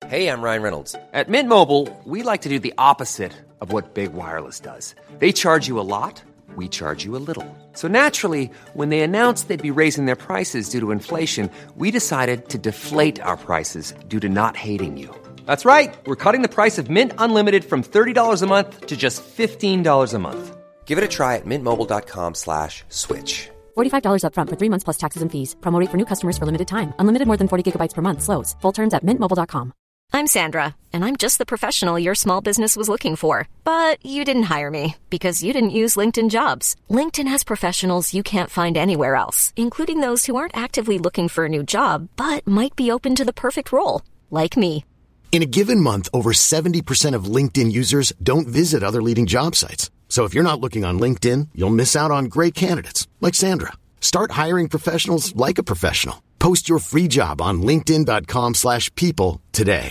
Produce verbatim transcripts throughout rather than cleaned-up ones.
Hey, I'm Ryan Reynolds. At Mint Mobile, we like to do the opposite of what Big Wireless does. They charge you a lot, we charge you a little. So naturally, when they announced they'd be raising their prices due to inflation, we decided to deflate our prices due to not hating you. That's right. We're cutting the price of Mint Unlimited from thirty dollars a month to just fifteen dollars a month. Give it a try at mintmobile.com slash switch. forty-five dollars up front for three months plus taxes and fees. Promo rate for new customers for limited time. Unlimited more than forty gigabytes per month. Slows full terms at mint mobile dot com. I'm Sandra, and I'm just the professional your small business was looking for. But you didn't hire me because you didn't use LinkedIn Jobs. LinkedIn has professionals you can't find anywhere else, including those who aren't actively looking for a new job, but might be open to the perfect role, like me. In a given month, over seventy percent of LinkedIn users don't visit other leading job sites. So if you're not looking on LinkedIn, you'll miss out on great candidates like Sandra. Start hiring professionals like a professional. Post your free job on linkedin.com slash people today.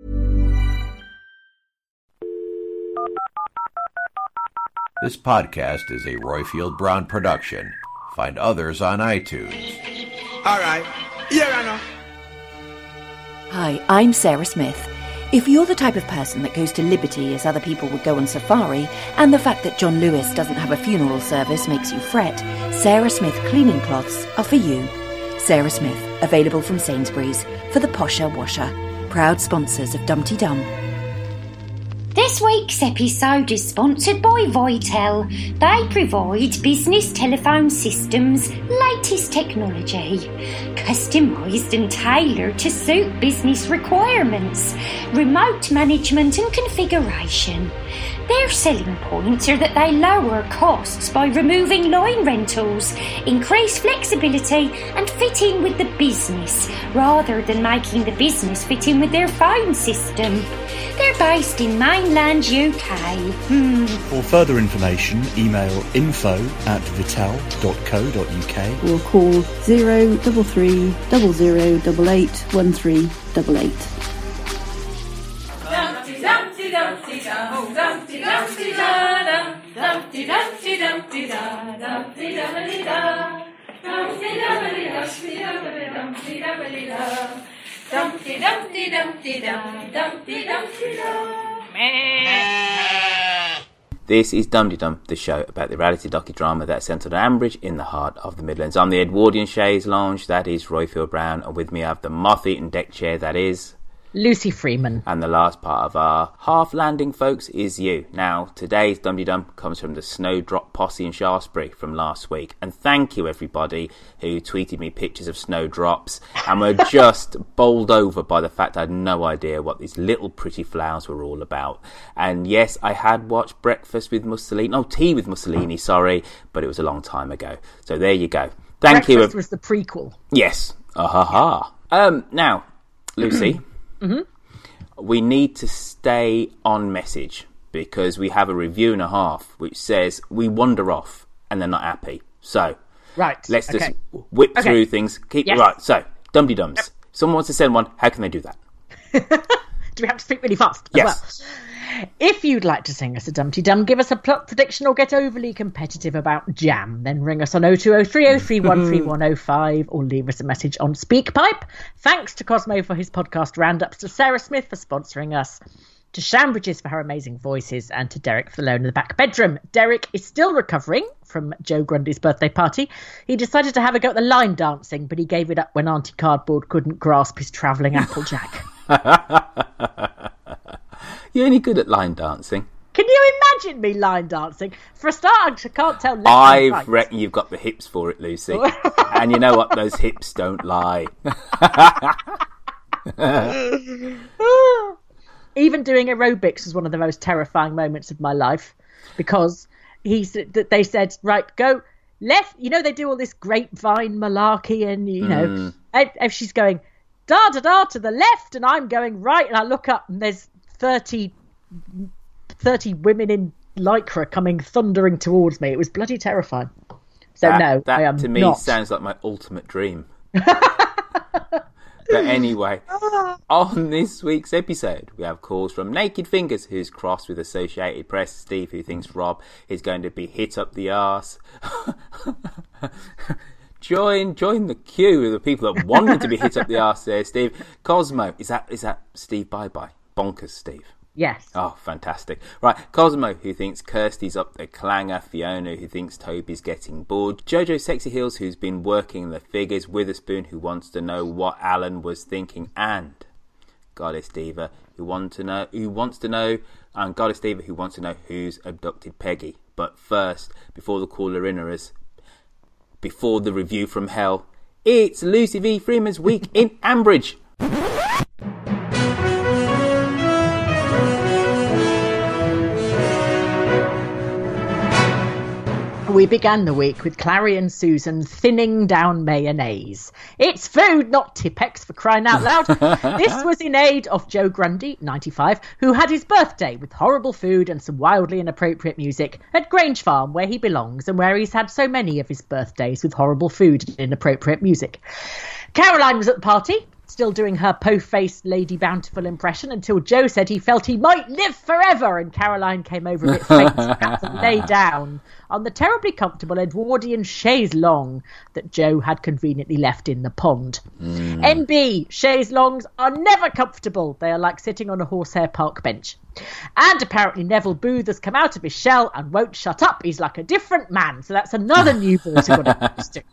This podcast is a Royfield Brown production. Find others on iTunes. All right. Yeah, I know. Hi, I'm Sarah Smith. If you're the type of person that goes to Liberty as other people would go on safari, and the fact that John Lewis doesn't have a funeral service makes you fret, Sarah Smith cleaning cloths are for you. Sarah Smith, available from Sainsbury's, for the posher washer. Proud sponsors of Dumpty Dum. This week's episode is sponsored by Vitel. They provide business telephone systems' latest technology, customised and tailored to suit business requirements, remote management and configuration. Their selling points are that they lower costs by removing line rentals, increase flexibility and fit in with the business, rather than making the business fit in with their phone system. They're based in mainland U K. Hmm. For further information, email info at vitel dot co dot uk or call zero double three double zero double eight one three double eight. Dumpty Dumpty Dumpty Dum, Dumpty Dumpty Da, Dumpty Dumpty Dumpty Da, Dumpty Dumpty Da, Dumpty Dumpty Dumpty Dumpty Dumpty Da. Dumpty Dumpty Dumpty Dum, Dumpty Dumpty Dum. This is Dumpty Dum, the show about the reality docudrama that's centred on Ambridge in the heart of the Midlands. I'm the Edwardian Chaise Lounge, that is Royfield Brown, and with me I have the moth-eaten deck chair, that is Lucy Freeman. And the last part of our half landing, folks, is you. Now, today's Dumpty Dum comes from the Snowdrop Posse in Shaftesbury from last week. And thank you, everybody, who tweeted me pictures of snowdrops and were just bowled over by the fact I had no idea what these little pretty flowers were all about. And yes, I had watched Breakfast with Mussolini, no, Tea with Mussolini, sorry, but it was a long time ago. So there you go. Thank Breakfast you. Breakfast was the prequel. Yes. Ah ha ha. Um, now, Lucy... Mm-hmm. We need to stay on message because we have a review and a half which says we wander off and they're not happy. So, right, let's okay. just whip okay. through things. Keep yes. right. So, Dumpty Dums. Yep. Someone wants to send one. How can they do that? Do we have to speak really fast? Yes. As well? If you'd like to sing us a Dumpty Dum, give us a plot prediction or get overly competitive about jam, then ring us on oh two oh three oh three one three one oh five or leave us a message on SpeakPipe. Thanks to Cosmo for his podcast roundups, to Sarah Smith for sponsoring us, to Shambridges for her amazing voices, and to Derek for the loan in the back bedroom. Derek is still recovering from Joe Grundy's birthday party. He decided to have a go at the line dancing, but he gave it up when Auntie Cardboard couldn't grasp his travelling Applejack. You're only good at line dancing. Can you imagine me line dancing? For a start, I can't tell left I and right. reckon you've got the hips for it, Lucy. And you know what? Those hips don't lie. Even doing aerobics was one of the most terrifying moments of my life because he they said, right, go left. You know, they do all this grapevine malarkey and, you know, mm. and, and she's going da-da-da to the left and I'm going right. And I look up and there's thirty, thirty women in lycra coming thundering towards me. It was bloody terrifying. So that, no, that I am to me not. Sounds like my ultimate dream. But anyway, on this week's episode, we have calls from Naked Fingers, who's crossed with Associated Press, Steve, who thinks Rob is going to be hit up the arse, Join join the queue of the people that wanted to be hit up the arse there, Steve. Cosmo, is that is that Steve Bye-Bye? Bonkers, Steve. Yes. Oh, fantastic. Right, Cosmo, who thinks Kirsty's up the clanger. Fiona, who thinks Toby's getting bored. Jojo Sexy Heels, who's been working the figures. Witherspoon, who wants to know what Alan was thinking. And Goddess Diva, who want to know, who wants to know, and Goddess Diva, who wants to know who's abducted Peggy. But first, before the caller inners, before the review from hell, it's Lucy V. Freeman's week in Ambridge. We began the week with Clary and Susan thinning down mayonnaise. It's food, not Tippex, for crying out loud. This was in aid of Joe Grundy, ninety-five, who had his birthday with horrible food and some wildly inappropriate music at Grange Farm, where he belongs and where he's had so many of his birthdays with horrible food and inappropriate music. Caroline was at the party, still doing her po-faced Lady Bountiful impression, until Joe said he felt he might live forever, and Caroline came over a bit faint and lay down on the terribly comfortable Edwardian chaise longue that Joe had conveniently left in the pond. Mm. N B, chaise longues are never comfortable. They are like sitting on a horsehair park bench. And apparently Neville Booth has come out of his shell and won't shut up. He's like a different man. So that's another new voice I've got to get used to.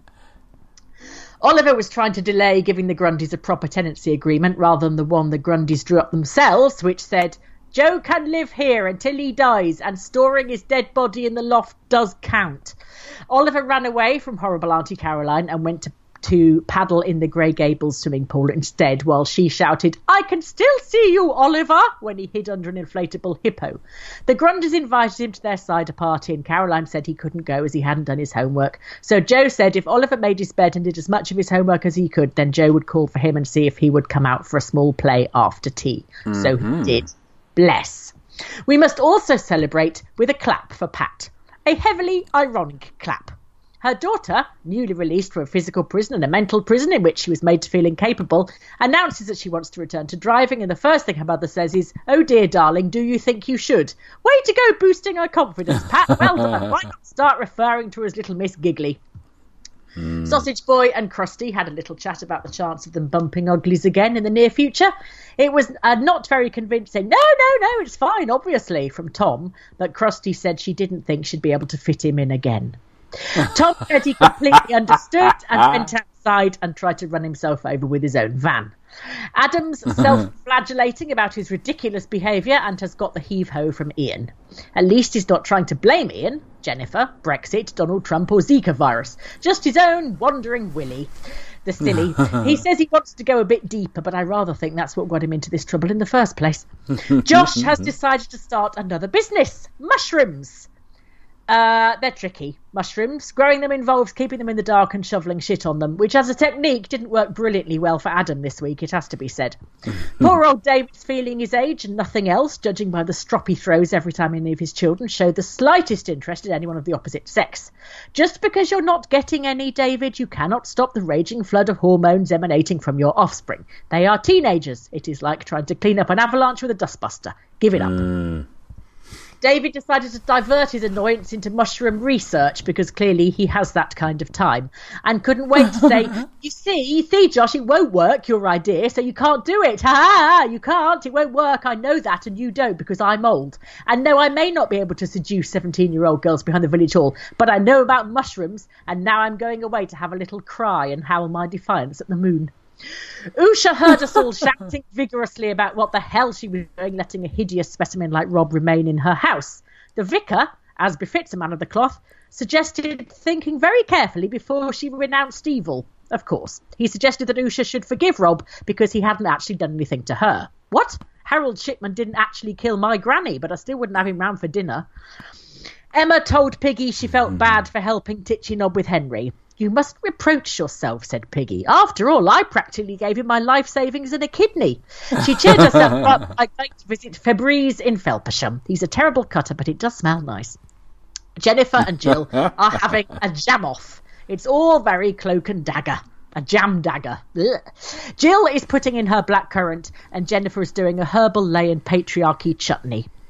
Oliver was trying to delay giving the Grundys a proper tenancy agreement rather than the one the Grundys drew up themselves, which said, Joe can live here until he dies, and storing his dead body in the loft does count. Oliver ran away from horrible Auntie Caroline and went to, to paddle in the Grey Gables swimming pool instead, while she shouted, I can still see you, Oliver, when he hid under an inflatable hippo. The Grundys invited him to their cider party, and Caroline said he couldn't go as he hadn't done his homework. So Joe said if Oliver made his bed and did as much of his homework as he could, then Joe would call for him and see if he would come out for a small play after tea. Mm-hmm. So he did. Bless. We must also celebrate with a clap for Pat. A heavily ironic clap. Her daughter, newly released from a physical prison and a mental prison in which she was made to feel incapable, announces that she wants to return to driving, and the first thing her mother says is, oh dear darling, do you think you should? Way to go boosting her confidence, Pat. Well done. Why not start referring to her as Little Miss Giggly? Mm. Sausage Boy and Krusty had a little chat about the chance of them bumping uglies again in the near future. It was uh, not very convincing. No, no, no, it's fine, obviously, from Tom, but Krusty said she didn't think she'd be able to fit him in again. Tom said he completely understood and went outside and tried to run himself over with his own van. Adam's self-flagellating about his ridiculous behaviour and has got the heave-ho from Ian. At least he's not trying to blame Ian, Jennifer, Brexit, Donald Trump or Zika virus. Just his own wandering Willy. The silly. He says he wants to go a bit deeper, but I rather think that's what got him into this trouble in the first place. Josh has decided to start another business. Mushrooms. Uh, they're tricky. Mushrooms. Growing them involves keeping them in the dark and shoveling shit on them, which as a technique didn't work brilliantly well for Adam this week, it has to be said. Poor old David's feeling his age and nothing else, judging by the strop he throws every time any of his children show the slightest interest in anyone of the opposite sex. Just because you're not getting any, David, you cannot stop the raging flood of hormones emanating from your offspring. They are teenagers. It is like trying to clean up an avalanche with a dustbuster. Give it up. Mm. David decided to divert his annoyance into mushroom research because clearly he has that kind of time and couldn't wait to say, you see, you see, Josh, it won't work, your idea, so you can't do it. Ha ha, you can't, it won't work. I know that and you don't because I'm old. And no, I may not be able to seduce seventeen-year-old girls behind the village hall, but I know about mushrooms and now I'm going away to have a little cry and howl my defiance at the moon. Usha heard us all shouting vigorously about what the hell she was doing, letting a hideous specimen like Rob remain in her house. The vicar, as befits a man of the cloth, suggested thinking very carefully before she renounced evil. Of course, he suggested that Usha should forgive Rob because he hadn't actually done anything to her. What? Harold Shipman didn't actually kill my granny, but I still wouldn't have him round for dinner. Emma told Piggy she felt bad for helping Titchy Knob with Henry. You must reproach yourself, said Piggy. After all, I practically gave him my life savings and a kidney. She cheered herself up by going to visit Febreze in Felpersham. He's a terrible cutter, but it does smell nice. Jennifer and Jill are having a jam-off. It's all very cloak and dagger. A jam dagger. Ugh. Jill is putting in her blackcurrant and Jennifer is doing a herbal lay and patriarchy chutney.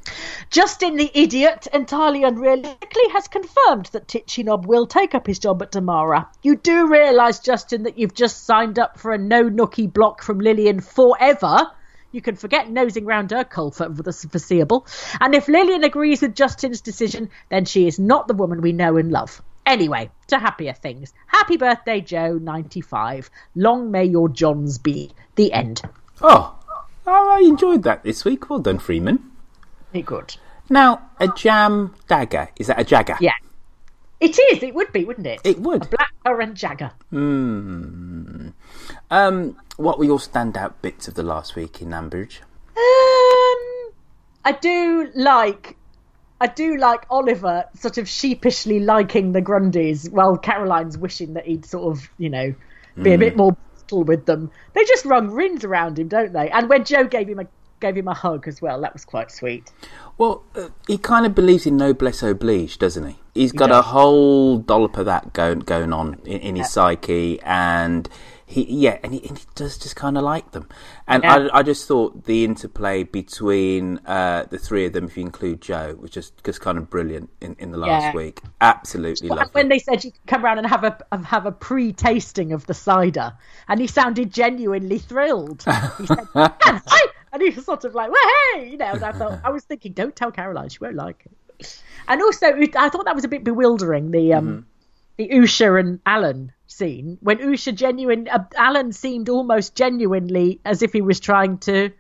Justin the idiot, entirely unrealistically, has confirmed that Titchy Knob will take up his job at Damara. You do realise, Justin, that you've just signed up for a no-nookie block from Lillian forever. You can forget nosing round her coal for the foreseeable. And if Lillian agrees with Justin's decision, then she is not the woman we know and love. Anyway, to happier things. Happy birthday, Joe, ninety-five. Long may your Johns be. The end. Oh, I enjoyed that this week. Well done, Freeman. Very good. Now, a jam dagger. Is that a jagger? Yeah. It is. It would be, wouldn't it? It would. A blackcurrant jagger. Hmm. Um, what were your standout bits of the last week in Ambridge? Um, I do like... I do like Oliver sort of sheepishly liking the Grundys while Caroline's wishing that he'd sort of, you know, be mm. a bit more brutal with them. They just rung rings around him, don't they? And when Joe gave him a gave him a hug as well, that was quite sweet. Well, uh, he kind of believes in noblesse oblige, doesn't he? He's got he a whole dollop of that going going on in, in his yeah. psyche, and he yeah, and he, and he does just kind of like them. And yeah. I, I just thought the interplay between uh, the three of them, if you include Joe, was just, just kind of brilliant in, in the last yeah. week. Absolutely well, lovely. When they said you could come around and have a have a pre-tasting of the cider, and he sounded genuinely thrilled. He said, "Can I?" And he was sort of like, well, hey, you know, and I thought, I was thinking, don't tell Caroline, she won't like it. And also, I thought that was a bit bewildering, the um, mm-hmm. the Usha and Alan scene, when Usha genuine, uh, Alan seemed almost genuinely as if he was trying to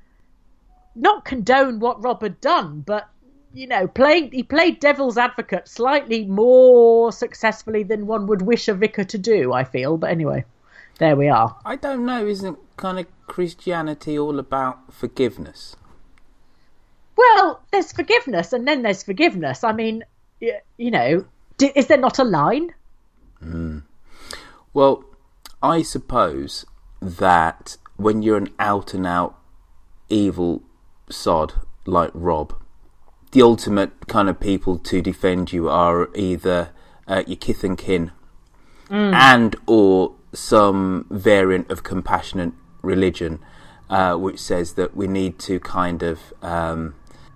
not condone what Rob had done, but, you know, playing, he played devil's advocate slightly more successfully than one would wish a vicar to do, I feel. But anyway, there we are. I don't know, isn't kind of Christianity all about forgiveness? Well, there's forgiveness and then there's forgiveness. I mean, you know, is there not a line? Mm. Well, I suppose that when you're an out and out evil sod like Rob, the ultimate kind of people to defend you are either uh, your kith and kin mm. and or some variant of compassionate religion, uh, which says that we need to kind of um,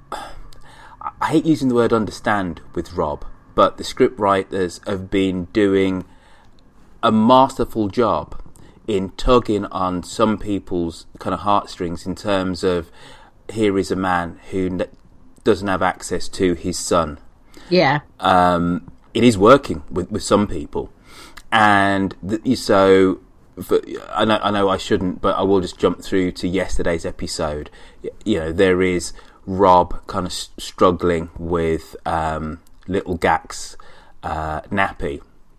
I hate using the word understand with Rob, but the script writers have been doing a masterful job in tugging on some people's kind of heartstrings in terms of here is a man who ne- doesn't have access to his son. Yeah. Um, it is working with, with some people. And th- so, for, I know I know I shouldn't, but I will just jump through to yesterday's episode. You know, there is Rob kind of s- struggling with um, little Gax uh, nappy.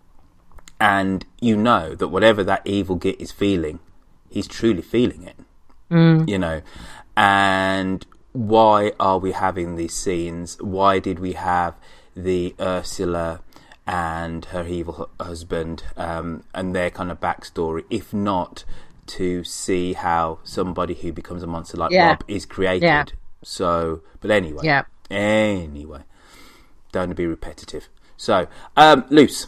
And you know that whatever that evil git is feeling, he's truly feeling it. Mm. You know, and why are we having these scenes? Why did we have the Ursula and her evil husband um, and their kind of backstory, if not to see how somebody who becomes a monster like yeah. Rob is created? Yeah. So, but anyway, yeah. anyway, don't want to be repetitive. So, um, Luce.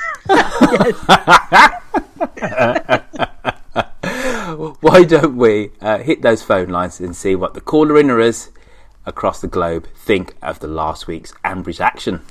Why don't we uh, hit those phone lines and see what the caller inners across the globe think of the last week's Ambridge action?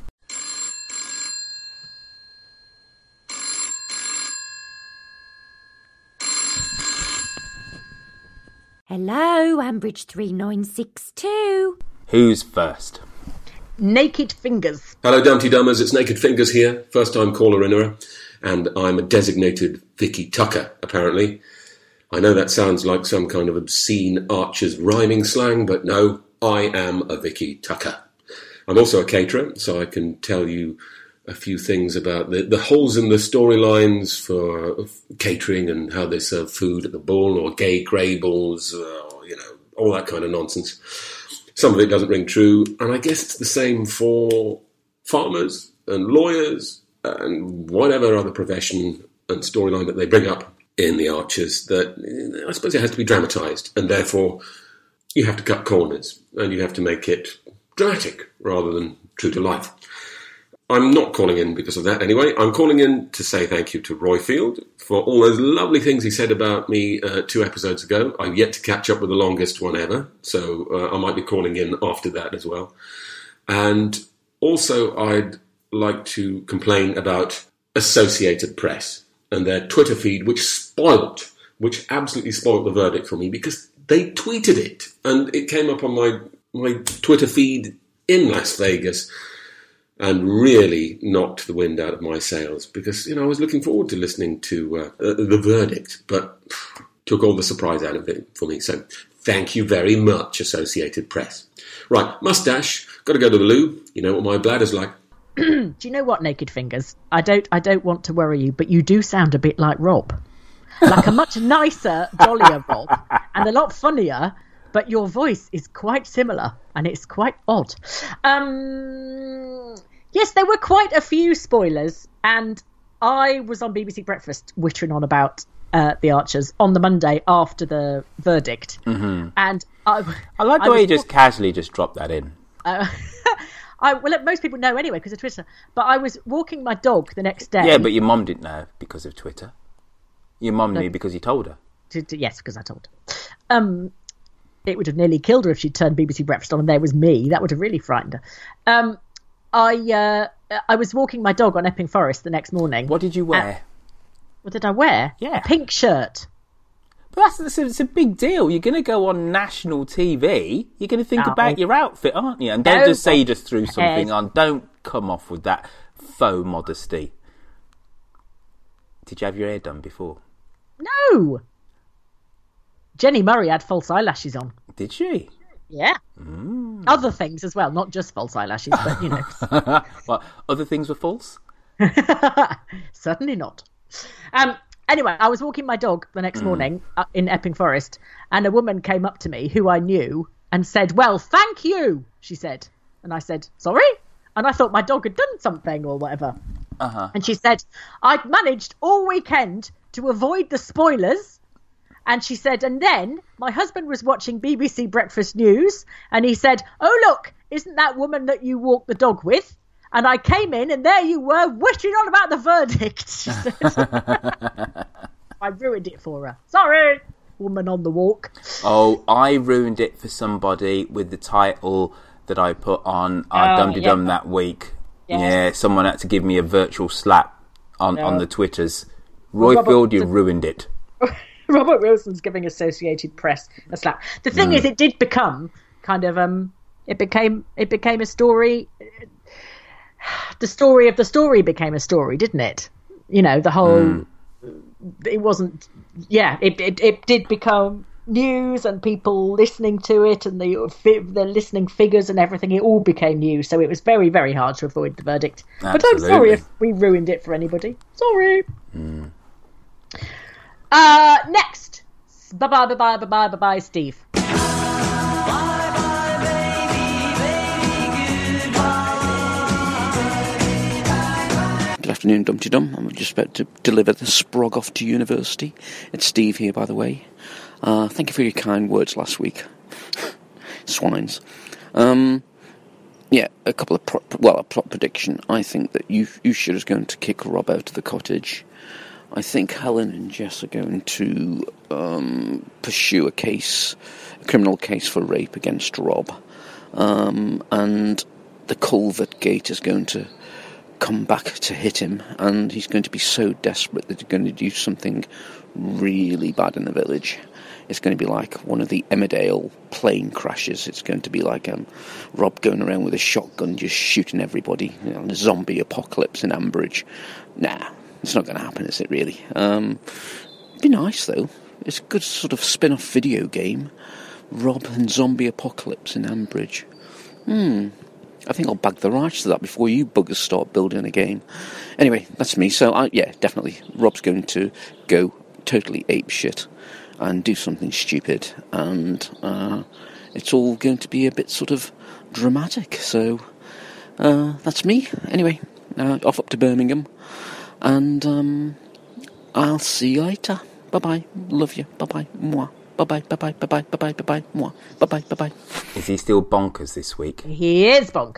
Hello, Ambridge three nine six two. Who's first? Naked Fingers. Hello, Dumpty Dummers. It's Naked Fingers here. First time caller innerer. And I'm a designated Vicky Tucker, apparently. I know that sounds like some kind of obscene Archer's rhyming slang, but no, I am a Vicky Tucker. I'm also a caterer, so I can tell you a few things about the, the holes in the storylines for catering and how they serve food at the ball, or gay grey balls, or, you know, all that kind of nonsense. Some of it doesn't ring true, and I guess it's the same for farmers and lawyers and whatever other profession and storyline that they bring up in the Archers, that I suppose it has to be dramatised, and therefore you have to cut corners and you have to make it dramatic rather than true to life. I'm not calling in because of that anyway. I'm calling in to say thank you to Roifield for all those lovely things he said about me uh, two episodes ago. I've yet to catch up with the longest one ever, so uh, I might be calling in after that as well. And also I'd like to complain about Associated Press and their Twitter feed, which spoilt, which absolutely spoilt the verdict for me because they tweeted it and it came up on my, my Twitter feed in Las Vegas and really knocked the wind out of my sails because, you know, I was looking forward to listening to uh, the verdict, but pff, took all the surprise out of it for me. So thank you very much, Associated Press. Right, mustache, got to go to the loo. You know what my bladder's like. Do you know what, Naked Fingers? I don't I don't want to worry you, but you do sound a bit like Rob. Like a much nicer, jollier Rob, and a lot funnier, but your voice is quite similar, and it's quite odd. Um... Yes, there were quite a few spoilers, and I was on B B C Breakfast wittering on about uh, The Archers on the Monday after the verdict. Mm-hmm. And I, I like the I way was, you just casually just dropped that in. Uh, I, well, most people know anyway because of Twitter, but I was walking my dog the next day. Yeah, but your mum didn't know because of Twitter. Your mum no, knew because you told her. To, to, yes, because I told her. Um, it would have nearly killed her if she'd turned B B C Breakfast on and there was me. That would have really frightened her. Um, I uh, I was walking my dog on Epping Forest the next morning. What did you wear? Uh, what did I wear? Yeah. A pink shirt. But that's, that's a, it's a big deal. You're going to go on national T V. You're going to think No. about your outfit, aren't you? And don't No, just say you just threw but- something on. Don't come off with that faux modesty. Did you have your hair done before? No. Jenny Murray had false eyelashes on. Did she? Yeah. Mm. Other things as well, not just false eyelashes, but, you know. What, other things were false? Certainly not. Um. Anyway, I was walking my dog the next Mm. morning uh, in Epping Forest, and a woman came up to me who I knew and said, "Well, thank you," she said. And I said, "Sorry?" And I thought my dog had done something or whatever. Uh-huh. And she said, "I'd managed all weekend to avoid the spoilers." And she said, and then my husband was watching B B C Breakfast News, and he said, "Oh, look, isn't that woman that you walk the dog with?" And I came in, and there you were, wittering on about the verdict. She said. I ruined it for her. Sorry, woman on the walk. Oh, I ruined it for somebody with the title that I put on our Oh, Dum De Dum yeah. that week. Yeah. Yeah, someone had to give me a virtual slap on, Yeah. on the Twitters. Well, Roifield, Robert- you ruined it. Robert Wilson's giving Associated Press a slap. The thing Mm. is, it did become kind of um, it became it became a story. The story of the story became a story, didn't it? You know, the whole. Mm. It wasn't. Yeah, it, it it did become news and people listening to it and the the listening figures and everything. It all became news, so it was very very hard to avoid the verdict. But I'm sorry Absolutely. if we ruined it for anybody. Sorry. Mm. Uh, next. Bye bye bye bye bye bye bye bye, Steve. Good afternoon, Dum Tee Dum. I'm just about to deliver the sprog off to university. It's Steve here, by the way. Uh, thank you for your kind words last week. Swines. Um, yeah, a couple of pro- well, a plot prediction. I think that you Usher is going to kick Rob out of the cottage. I think Helen and Jess are going to um, pursue a case, a criminal case for rape against Rob, um, and the culvert gate is going to come back to hit him, and he's going to be so desperate that he's going to do something really bad in the village. It's going to be like one of the Emmerdale plane crashes. It's going to be like um, Rob going around with a shotgun just shooting everybody. You know, a zombie apocalypse in Ambridge. Nah, it's not going to happen, is it really? Um, it'd be nice, though. It's a good sort of spin-off video game. Rob and zombie apocalypse in Ambridge. Hmm... I think I'll bag the rights to that before you buggers start building a game. Anyway, that's me. So, I, yeah, definitely. Rob's going to go totally apeshit and do something stupid. And uh, it's all going to be a bit sort of dramatic. So, uh, that's me. Anyway, uh, off up to Birmingham. And um, I'll see you later. Bye-bye. Love you. Bye-bye. Mwah. Bye-bye, bye-bye, bye-bye, bye-bye, bye-bye, mwah. Bye-bye, bye-bye. Is he still bonkers this week? He is bonkers.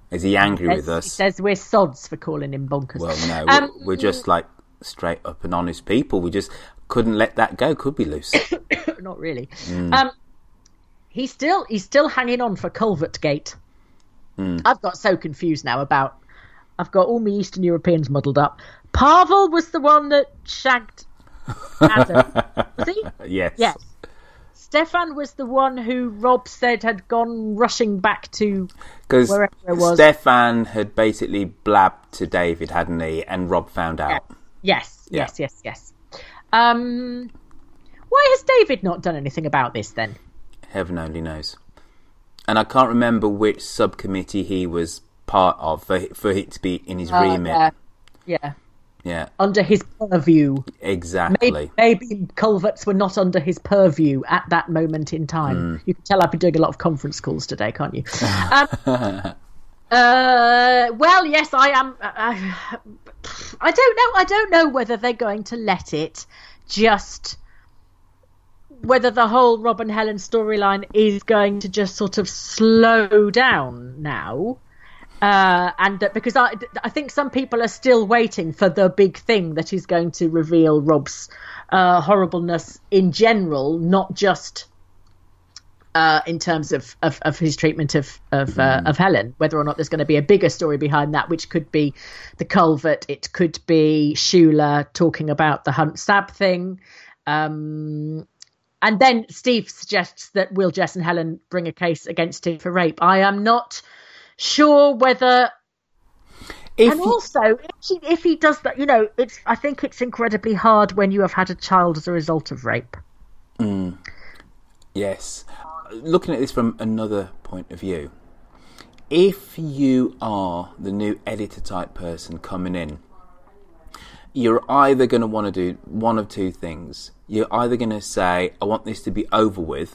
Is he angry he with says, us? He says we're sods for calling him bonkers. Well, no, um, we're, we're just like straight up and honest people. We just couldn't let that go, could we, Luce? Not really. Mm. Um, he's still he's still hanging on for Culvert Gate. Mm. I've got so confused now about. I've got all my Eastern Europeans muddled up. Pavel was the one that shagged Adam. Was he? Yes. Yes. Stefan was the one who Rob said had gone rushing back to wherever it was. Stefan had basically blabbed to David, hadn't he? And Rob found out. Yes, Yeah. yes, yes, yes. Um, why has David not done anything about this then? Heaven only knows. And I can't remember which subcommittee he was part of for, for it to be in his Uh, remit. yeah. yeah. Yeah, Under his purview. exactly. Maybe, maybe culverts were not under his purview at that moment in time. Mm. You can tell I've been doing a lot of conference calls today, can't you? um, uh, well, yes, I am. Uh, I don't know. I don't know whether they're going to let it just. Whether the whole Rob and Helen storyline is going to just sort of slow down now. Uh, and that because I, I think some people are still waiting for the big thing that is going to reveal Rob's uh, horribleness in general, not just uh, in terms of, of, of his treatment of of, uh, of Helen. Whether or not there's going to be a bigger story behind that, which could be the culvert, it could be Shula talking about the Hunt Sab thing. Um, and then Steve suggests that will Jess and Helen bring a case against him for rape. I am not sure whether, if and he... also if he, if he does that, you know, it's. I think it's incredibly hard when you have had a child as a result of rape. Mm. Yes, looking at this from another point of view, if you are the new editor type person coming in, you're either going to want to do one of two things. You're either going to say, I want this to be over with,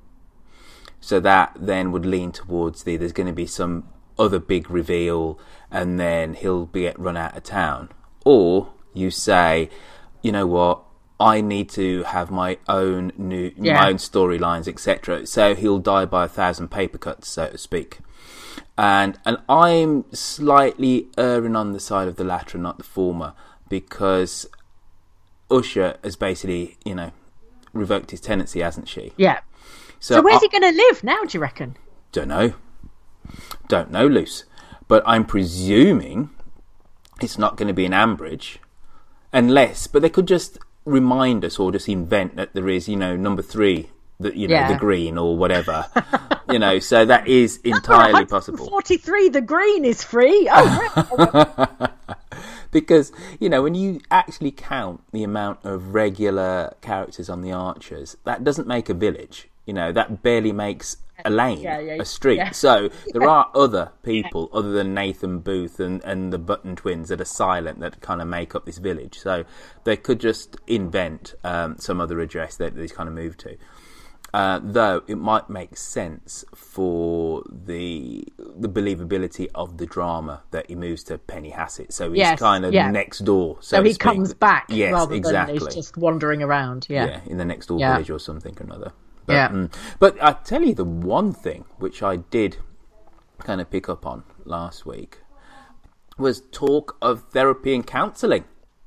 so that then would lean towards the there's going to be some other big reveal and then he'll be run out of town. Or you say, you know what, I need to have my own new Yeah. my own storylines, et cetera. So he'll die by a thousand paper cuts, so to speak. And and I'm slightly erring on the side of the latter and not the former, because Usher has basically, you know, revoked his tenancy, hasn't she? Yeah. So, So, where's I- he going to live now, do you reckon? Don't know. Don't know, Luce. But I'm presuming it's not going to be in Ambridge. Unless, but they could just remind us or just invent that there is, you know, number three, the, you know, Yeah. the green or whatever. You know, so that is entirely possible. forty-three, the green is free. Oh, right. Because, you know, when you actually count the amount of regular characters on the Archers, that doesn't make a village. You know, that barely makes a lane, Yeah, yeah, a street. yeah. So there are other people other than Nathan Booth and, and the Button twins that are silent that kind of make up this village. So they could just invent um, some other address that they kind of move to. Uh, though it might make sense for the the believability of the drama that he moves to Penny Hassett. So he's Yes, kind of yeah. next door. So, So to he speak. comes back Yes, rather exactly. than he's just wandering around. Yeah. Yeah, in the next door Yeah. village or something or another. But, Yeah. mm, but I tell you the one thing which I did kind of pick up on last week was talk of therapy and counselling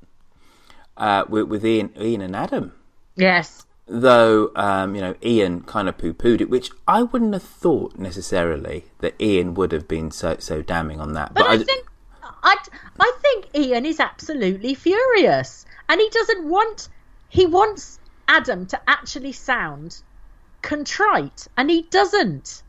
uh, with, with Ian, Ian and Adam. Yes. Though, um, you know, Ian kind of poo-pooed it, which I wouldn't have thought necessarily that Ian would have been so so damning on that. But, I, think I, I think Ian is absolutely furious, and he doesn't want. He wants Adam to actually sound contrite, and he doesn't.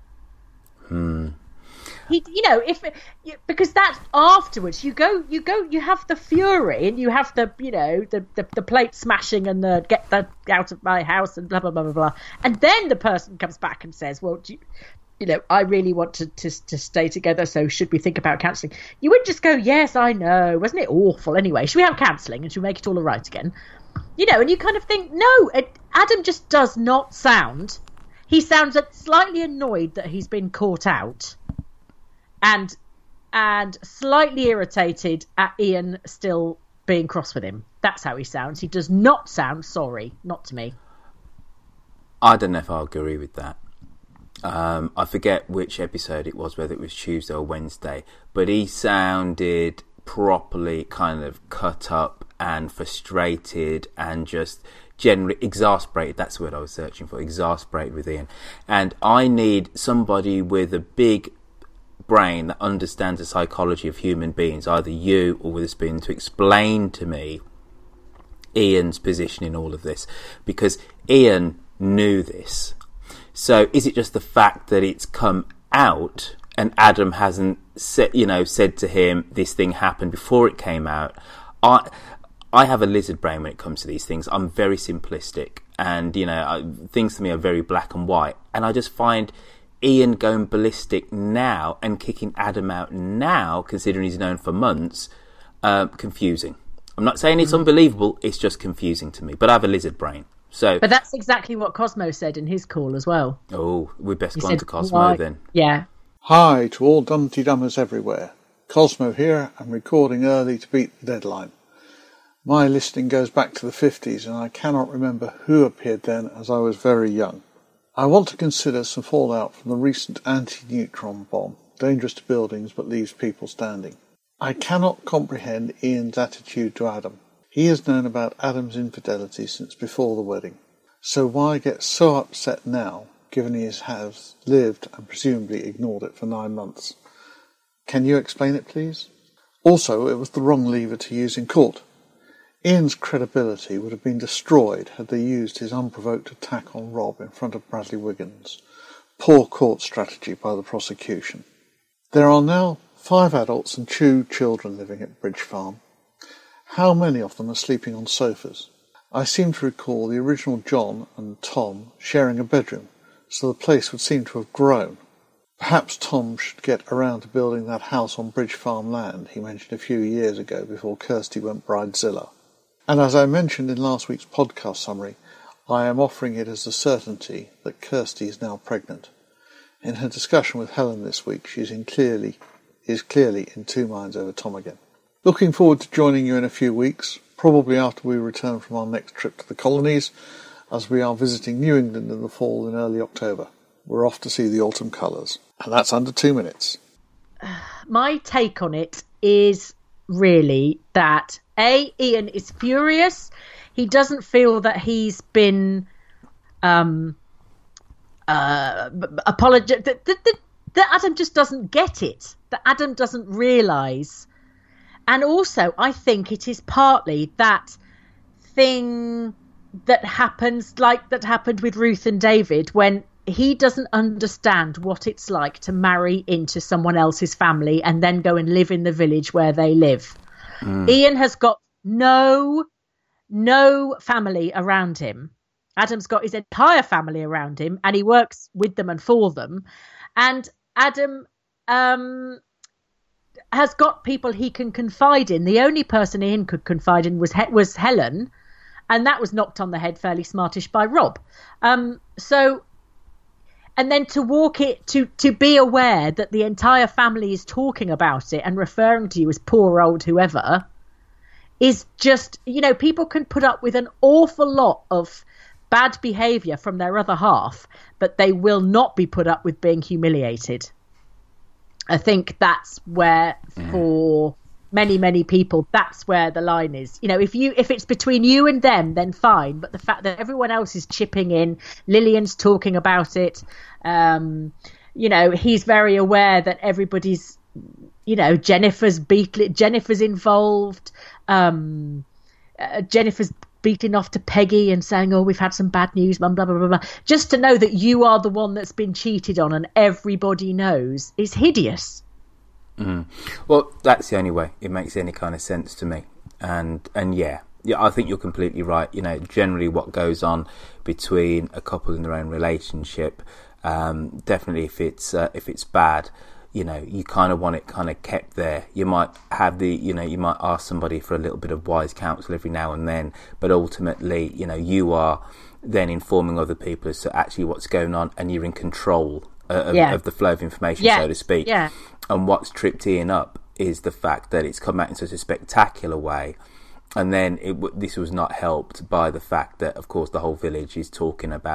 Hmm. He, you know, if because that afterwards you go, you go, you have the fury, and you have the, you know, the the, the plate smashing and the get that out of my house and blah blah blah blah blah, and then the person comes back and says, well, do you, you know, I really want to, to to stay together, so should we think about counselling? You wouldn't just go, yes, I know, wasn't it awful? Anyway, should we have counselling and should we make it all right again? You know, and you kind of think, no, it, Adam just does not sound. He sounds slightly annoyed that he's been caught out. And and slightly irritated at Ian still being cross with him. That's how he sounds. He does not sound sorry. Not to me. I don't know if I agree with that. Um, I forget which episode it was, whether it was Tuesday or Wednesday, but he sounded properly kind of cut up and frustrated and just generally exasperated. That's the word I was searching for, exasperated with Ian. And I need somebody with a big brain that understands the psychology of human beings, either you or Witherspoon, to explain to me Ian's position in all of this, because Ian knew this. So is it just the fact that it's come out and Adam hasn't said, you know, said to him this thing happened before it came out? I I have a lizard brain when it comes to these things. I'm very simplistic, and you know, I, things to me are very black and white. And I just find Ian going ballistic now and kicking Adam out now, considering he's known for months, uh, confusing. I'm not saying it's unbelievable, it's just confusing to me. But I have a lizard brain. So, but that's exactly what Cosmo said in his call as well. Oh, we'd best He go on said, to Cosmo "Why?" then. Yeah. Hi to all Dumpty Dummers everywhere. Cosmo here, and recording early to beat the deadline. My listening goes back to the fifties, and I cannot remember who appeared then, as I was very young. I want to consider some fallout from the recent anti-neutron bomb, dangerous to buildings but leaves people standing. I cannot comprehend Ian's attitude to Adam. He has known about Adam's infidelity since before the wedding. So why get so upset now, given he has lived and presumably ignored it for nine months? Can you explain it, please? Also, it was the wrong lever to use in court. Ian's credibility would have been destroyed had they used his unprovoked attack on Rob in front of Bradley Wiggins. Poor court strategy by the prosecution. There are now five adults and two children living at Bridge Farm. How many of them are sleeping on sofas? I seem to recall the original John and Tom sharing a bedroom, so the place would seem to have grown. Perhaps Tom should get around to building that house on Bridge Farm land he mentioned a few years ago before Kirsty went bridezilla. And as I mentioned in last week's podcast summary, I am offering it as a certainty that Kirsty is now pregnant. In her discussion with Helen this week, she is, in clearly, is clearly in two minds over Tom again. Looking forward to joining you in a few weeks, probably after we return from our next trip to the colonies, as we are visiting New England in the fall in early October. We're off to see the autumn colours. And that's under two minutes. My take on it is really that, A, Ian is furious. He doesn't feel that he's been um, uh, apologetic. That, that, that, that Adam just doesn't get it. That Adam doesn't realise. And also, I think it is partly that thing that happens, like that happened with Ruth and David, when he doesn't understand what it's like to marry into someone else's family and then go and live in the village where they live. Mm. Ian has got no, no family around him. Adam's got his entire family around him, and he works with them and for them. And Adam um, has got people he can confide in. The only person Ian could confide in was he- was Helen, and that was knocked on the head fairly smartish by Rob. Um, so... And then to walk it, to, to be aware that the entire family is talking about it and referring to you as poor old whoever is just, you know, people can put up with an awful lot of bad behaviour from their other half, but they will not be put up with being humiliated. I think that's where, for many, many people, that's where the line is. You know, if you if it's between you and them, then fine. But the fact that everyone else is chipping in, Lillian's talking about it, um, you know, he's very aware that everybody's, you know, Jennifer's beat, Jennifer's involved, um, uh, Jennifer's beating off to Peggy and saying, oh, we've had some bad news, blah, blah, blah, blah, blah. Just to know that you are the one that's been cheated on and everybody knows is hideous. Mm. Well, that's the only way it makes any kind of sense to me. And and yeah, yeah, I think you're completely right. You know, generally what goes on between a couple in their own relationship, um, definitely if it's uh, if it's bad, you know, you kind of want it kind of kept there. You might have the, you know, you might ask somebody for a little bit of wise counsel every now and then, but ultimately, you know, you are then informing other people as to actually what's going on, and you're in control uh, of, yeah. of the flow of information, yeah. so to speak. Yeah. And what's tripped Ian up is the fact that it's come out in such a spectacular way. And then it, this was not helped by the fact that, of course, the whole village is talking about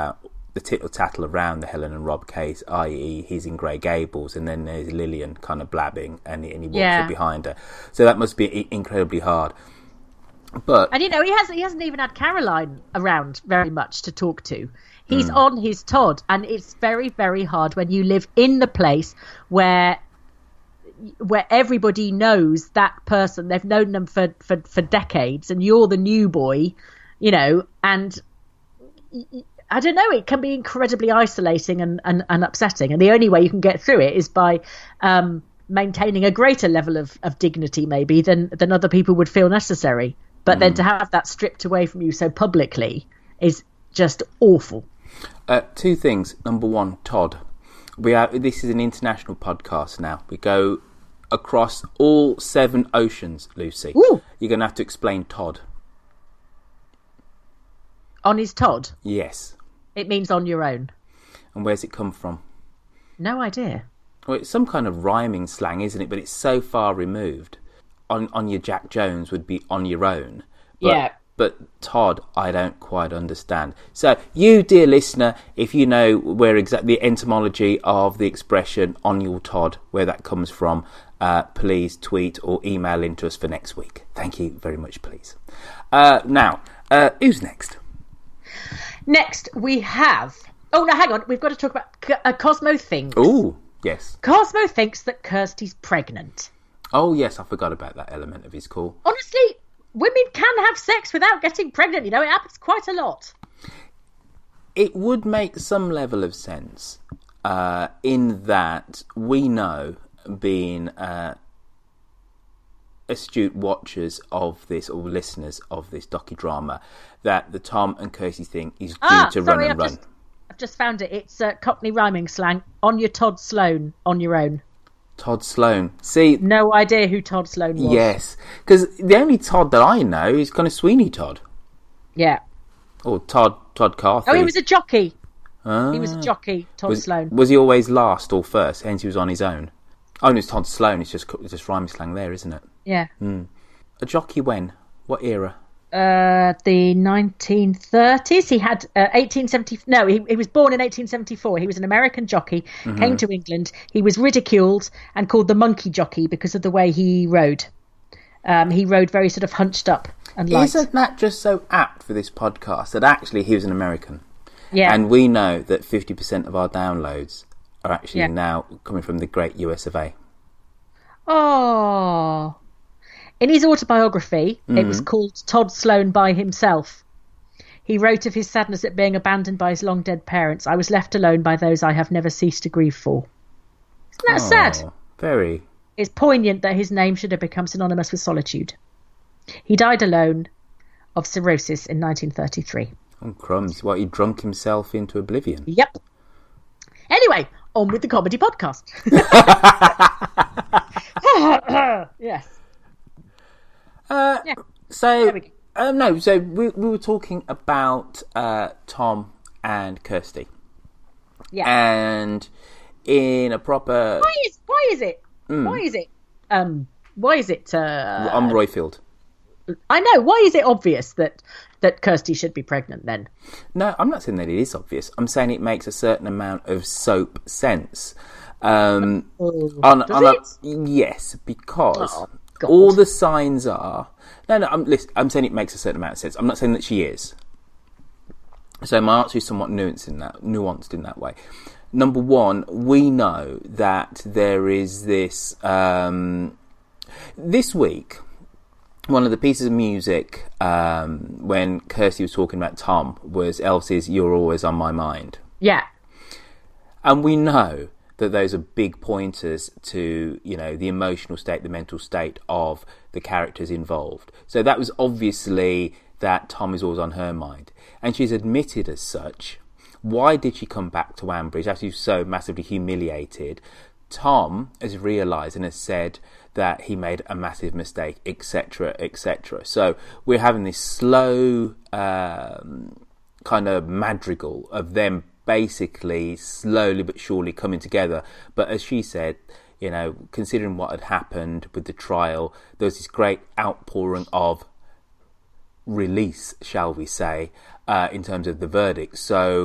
the tittle-tattle around the Helen and Rob case, that is he's in Grey Gables, and then there's Lillian kind of blabbing, and he, and he walks Yeah. up behind her. So that must be incredibly hard. But And you know, he hasn't he hasn't even had Caroline around very much to talk to. He's Mm. on his Todd, and it's very, very hard when you live in the place where where everybody knows that person. They've known them for, for, for decades, and you're the new boy, you know, and I don't know, it can be incredibly isolating and, and, and upsetting. And the only way you can get through it is by um, maintaining a greater level of, of dignity, maybe, than, than other people would feel necessary. But then to have that stripped away from you so publicly is just awful. Uh, two things. Number one, Todd. We are. This is an international podcast now. We go across all seven oceans, Lucy. Ooh. You're going to have to explain Todd. On his Todd? Yes. It means on your own. And where's it come from? No idea. Well, it's some kind of rhyming slang, isn't it? But it's so far removed. On on your Jack Jones would be on your own. But, Yeah. But Todd, I don't quite understand. So, you, dear listener, if you know where exactly the etymology of the expression on your Todd, where that comes from, uh, please tweet or email into us for next week. Thank you very much, please. Uh, now, uh, who's next? Next, we have... Oh, no, hang on. We've got to talk about uh, Cosmo thinks. Ooh, yes. Cosmo thinks that Kirsty's pregnant. Oh, yes, I forgot about that element of his call. Honestly, women can have sex without getting pregnant. You know, it happens quite a lot. It would make some level of sense uh, in that we know, being uh, astute watchers of this, or listeners of this docudrama, that the Tom and Kirsty thing is due ah, to sorry, run and I've run. Just, I've just found it. It's uh, Cockney rhyming slang. On your Todd Sloan, on your own. Todd Sloan. See, no idea who Todd Sloan was. Yes, because the only Todd that I know is kind of Sweeney Todd. Yeah. Or Todd Todd Carthy. Oh, he was a jockey. Ah. He was a jockey, Todd was, Sloan. Was he always last or first? Hence he was on his own. Oh, no, it's Todd Sloan. It's just it's just rhyming slang there, isn't it? Yeah. Mm. A jockey when? What era? Uh, the nineteen thirties. He had uh, eighteen seventy. No, he, he was born in eighteen seventy-four. He was an American jockey. Mhm. Came to England. He was ridiculed and called the monkey jockey because of the way he rode. Um, he rode very sort of hunched up and light. Isn't that just so apt for this podcast that actually he was an American? Yeah. And we know that fifty percent of our downloads are actually Yeah. now coming from the great U S of A. Oh. In his autobiography, it Mhm. was called Todd Sloan by Himself. He wrote of his sadness at being abandoned by his long-dead parents. I was left alone by those I have never ceased to grieve for. Isn't that sad? Oh, very. It's poignant that his name should have become synonymous with solitude. He died alone of cirrhosis in nineteen thirty-three. Oh, crumbs. What, he drunk himself into oblivion? Yep. Anyway, on with the comedy podcast. Yes. Uh, Yeah. So, um, no, so we, we were talking about uh, Tom and Kirsty. Yeah. And in a proper... Why is why is it? Mm. Why is it? Um. Why is it? Uh, I'm Royfield. I know. Why is it obvious that that Kirsty should be pregnant then? No, I'm not saying that it is obvious. I'm saying it makes a certain amount of soap sense. Um, Oh, on, does on a- it? yes, because Oh, all the signs are... No, no, I'm, listen, I'm saying it makes a certain amount of sense. I'm not saying that she is. So my answer is somewhat nuanced in that, nuanced in that way. Number one, we know that there is this... Um, this week... One of the pieces of music um, when Kirsty was talking about Tom was Elvis's You're Always on My Mind. Yeah. And we know that those are big pointers to, you know, the emotional state, the mental state of the characters involved. So that was obviously that Tom is always on her mind. And she's admitted as such. Why did she come back to Ambridge after she was so massively humiliated? Tom has realised and has said that he made a massive mistake, et cetera, et cetera. So we're having this slow um, kind of madrigal of them basically slowly but surely coming together. But as she said, you know, considering what had happened with the trial, there was this great outpouring of release, shall we say, uh, in terms of the verdict. So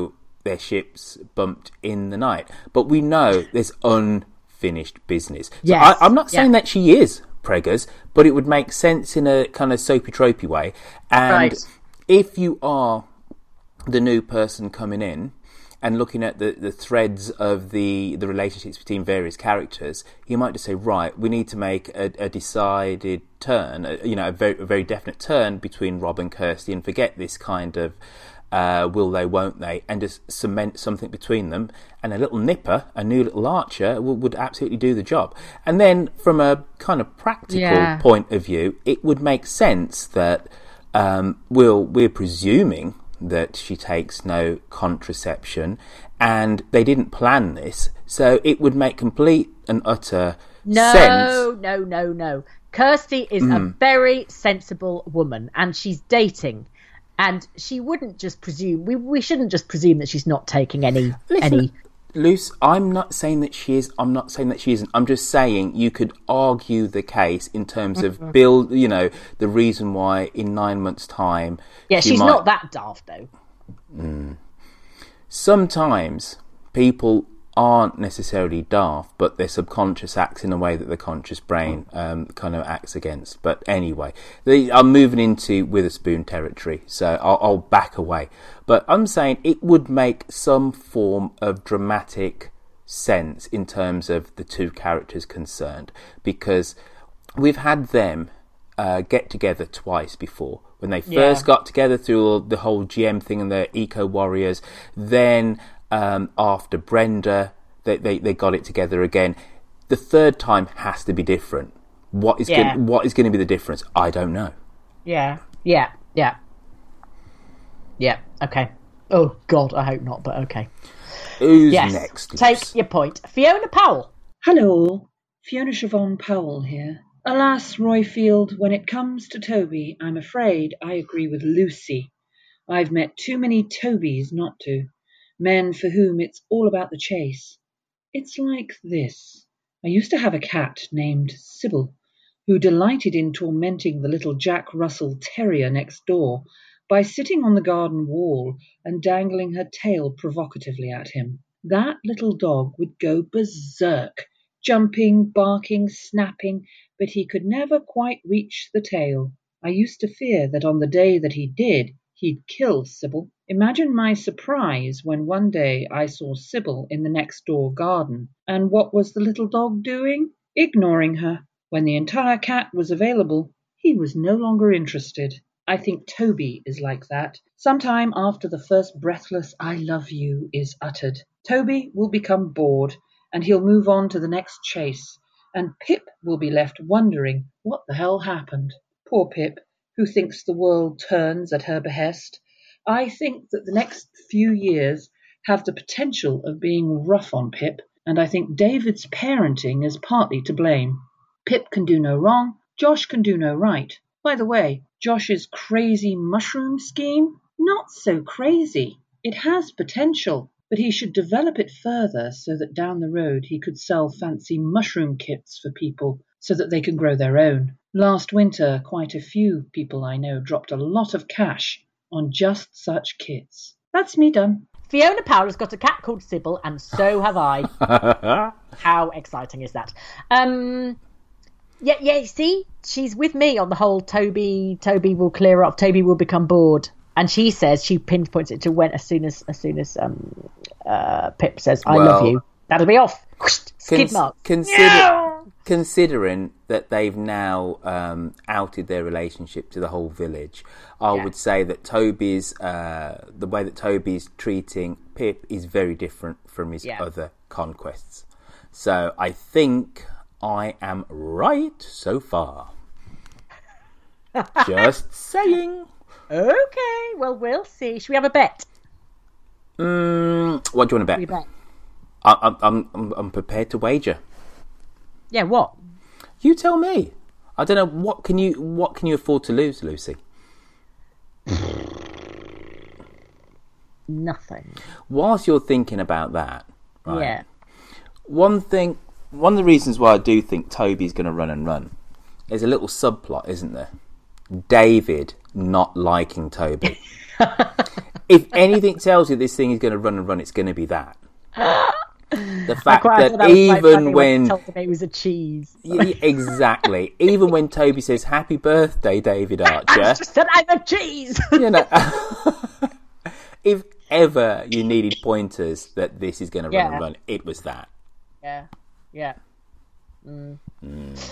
their ships bumped in the night. But we know there's unfinished business. So Yes. I, I'm not saying Yeah. that she is preggers, but it would make sense in a kind of soapy tropey way. And Right. if you are the new person coming in and looking at the, the threads of the, the relationships between various characters, you might just say, right, we need to make a, a decided turn, a, you know, a very, a very definite turn between Rob and Kirsty, and forget this kind of uh, will they, won't they, and just cement something between them. And a little nipper, a new little archer, would, would absolutely do the job. And then from a kind of practical Yeah. point of view, it would make sense that um, we'll, we're presuming that she takes no contraception, and they didn't plan this, so it would make complete and utter No, sense. no, no, no. Kirsty is a Mm. very sensible woman, and she's dating, and she wouldn't just presume. We we shouldn't just presume that she's not taking any any. Luce, I'm not saying that she is. I'm not saying that she isn't. I'm just saying you could argue the case in terms of Mhm. build. You know, the reason why in nine months' time. Yeah, she she's might- not that daft though. Mm. Sometimes people aren't necessarily daft, but their subconscious acts in a way that the conscious brain um, kind of acts against. But anyway, they, I'm moving into Witherspoon territory, so I'll, I'll back away. But I'm saying it would make some form of dramatic sense in terms of the two characters concerned, because we've had them uh, get together twice before. When they first Yeah. got together through all the whole G M thing and the Eco Warriors, then um, after Brenda, they, they they got it together again. The third time has to be different. What is Yeah. go- what is going to be the difference? I don't know. Yeah, yeah, yeah, yeah. Okay. Oh God, I hope not, but okay. Who's yes. next? Take your point, Fiona Powell. Hello, Fiona Siobhan Powell here. Alas, Royfield, when it comes to Toby, I'm afraid I agree with Lucy. I've met too many Tobys not to. Men for whom it's all about the chase. It's like this. I used to have a cat named Sybil, who delighted in tormenting the little Jack Russell Terrier next door by sitting on the garden wall and dangling her tail provocatively at him. That little dog would go berserk, jumping, barking, snapping, but he could never quite reach the tail. I used to fear that on the day that he did, he'd kill Sybil. Imagine my surprise when one day I saw Sybil in the next door garden. And what was the little dog doing? Ignoring her. When the entire cat was available, he was no longer interested. I think Toby is like that. Sometime after the first breathless I love you is uttered, Toby will become bored and he'll move on to the next chase. And Pip will be left wondering what the hell happened. Poor Pip, who thinks the world turns at her behest. I think that the next few years have the potential of being rough on Pip, and I think David's parenting is partly to blame. Pip can do no wrong, Josh can do no right. By the way, Josh's crazy mushroom scheme? Not so crazy. It has potential, but he should develop it further so that down the road he could sell fancy mushroom kits for people so that they can grow their own. Last winter, quite a few people I know dropped a lot of cash on just such kits. That's me done. Fiona Powell has got a cat called Sybil, and so have I. How exciting is that? Um, yeah, yeah. See, she's with me on the whole. Toby, Toby will clear up. Toby will become bored, and she says she pinpoints it to when as soon as as soon as um, uh, Pip says, "I Well, love you." That'll be off. Skid Cons- mark. Consider, No! Considering that they've now um, outed their relationship to the whole village, I Yeah. would say that Toby's uh, the way that Toby's treating Pip is very different from his Yeah. other conquests. So I think I am right so far. Just saying. Okay, well, we'll see. Should we have a bet? Mm, what do you want to bet? We bet. I, I'm, I'm, I'm prepared to wager. Yeah, what? You tell me. I don't know what can you what can you afford to lose, Lucy? Nothing. Whilst you're thinking about that, right? Yeah. One thing, one of the reasons why I do think Toby's going to run and run, there's a little subplot, isn't there? David not liking Toby. If anything tells you this thing is going to run and run, it's going to be that. The fact that, that even when, when told him it was a cheese, exactly, even when Toby says "Happy Birthday, David Archer," I just said I'm a cheese. You know, if ever you needed pointers that this is going to run Yeah. and run, it was that. Yeah, yeah. Mm. Mm.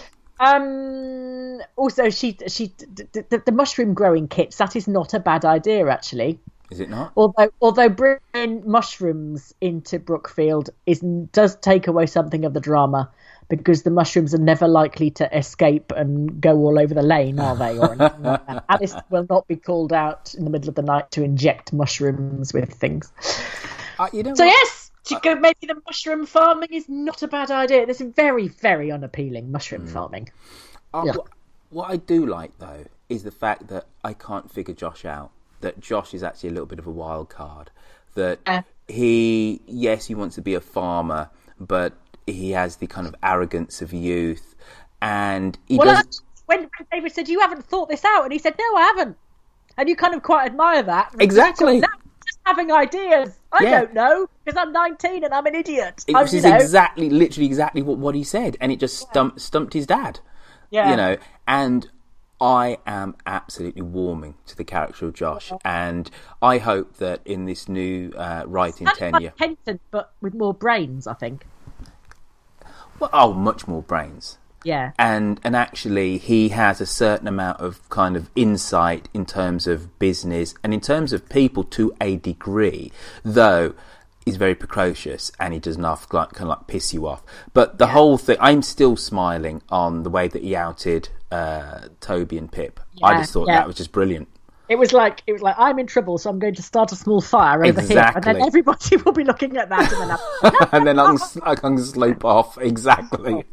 Um. Also, she she the, the, the mushroom growing kits. That is not a bad idea, actually. Is it not? Although, although bringing mushrooms into Brookfield is does take away something of the drama, because the mushrooms are never likely to escape and go all over the lane, are they? Or anything like that. Alice will not be called out in the middle of the night to inject mushrooms with things. Uh, you know so what? yes, to go, maybe the mushroom farming is not a bad idea. This is very, very unappealing, mushroom mm. farming. Uh, yeah. what, what I do like, though, is the fact that I can't figure Josh out. That Josh is actually a little bit of a wild card. That uh, he, yes, he wants to be a farmer, but he has the kind of arrogance of youth. And he well, does... when, when David said, "You haven't thought this out," and he said, "No, I haven't," and you kind of quite admire that. Exactly. Now, just having ideas. I yeah. don't know, because I'm nineteen and I'm an idiot. It I'm, was you know... exactly, literally exactly what, what he said, and it just stumped, stumped his dad. Yeah. You know, and I am absolutely warming to the character of Josh, and I hope that in this new uh, writing That's tenure, like Kenton, but with more brains, I think. Well, oh, much more brains. Yeah, and and actually, he has a certain amount of kind of insight in terms of business and in terms of people to a degree, though. He's very precocious and he does enough like, kind of like piss you off. But the yeah. whole thing, I'm still smiling on the way that he outed uh, Toby and Pip. Yeah, I just thought yeah. that was just brilliant. It was like it was like I'm in trouble, so I'm going to start a small fire over exactly. here, and then everybody will be looking at that, and then I'm... and then I can, I can slope off. Exactly.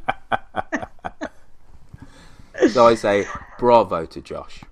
So I say, bravo to Josh.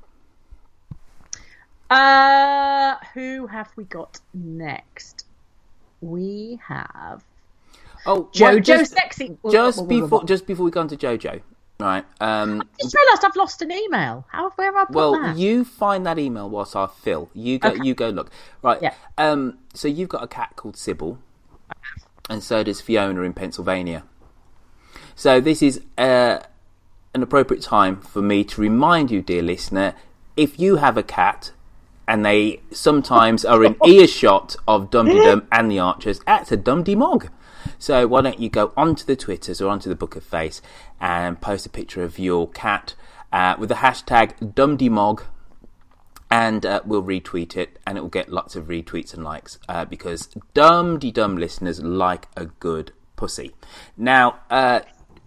Uh, who have we got next? We have oh Jojo well, just, Sexy. Just before, just before we go on to Jojo, right? Um, I just realised I've lost an email. How where have I put well, that? Well, you find that email whilst I fill. You go, okay. you go look. Right. Yeah. Um. So you've got a cat called Sybil, and so does Fiona in Pennsylvania. So this is uh, an appropriate time for me to remind you, dear listener, if you have a cat. And they sometimes are in earshot of Dum Dum and the Archers. That's a Dum Mog. So why don't you go onto the Twitters or onto the Book of Face and post a picture of your cat uh, with the hashtag Dum Mog, and uh, we'll retweet it, and it will get lots of retweets and likes uh, because Dum Dum listeners like a good pussy. Now, uh,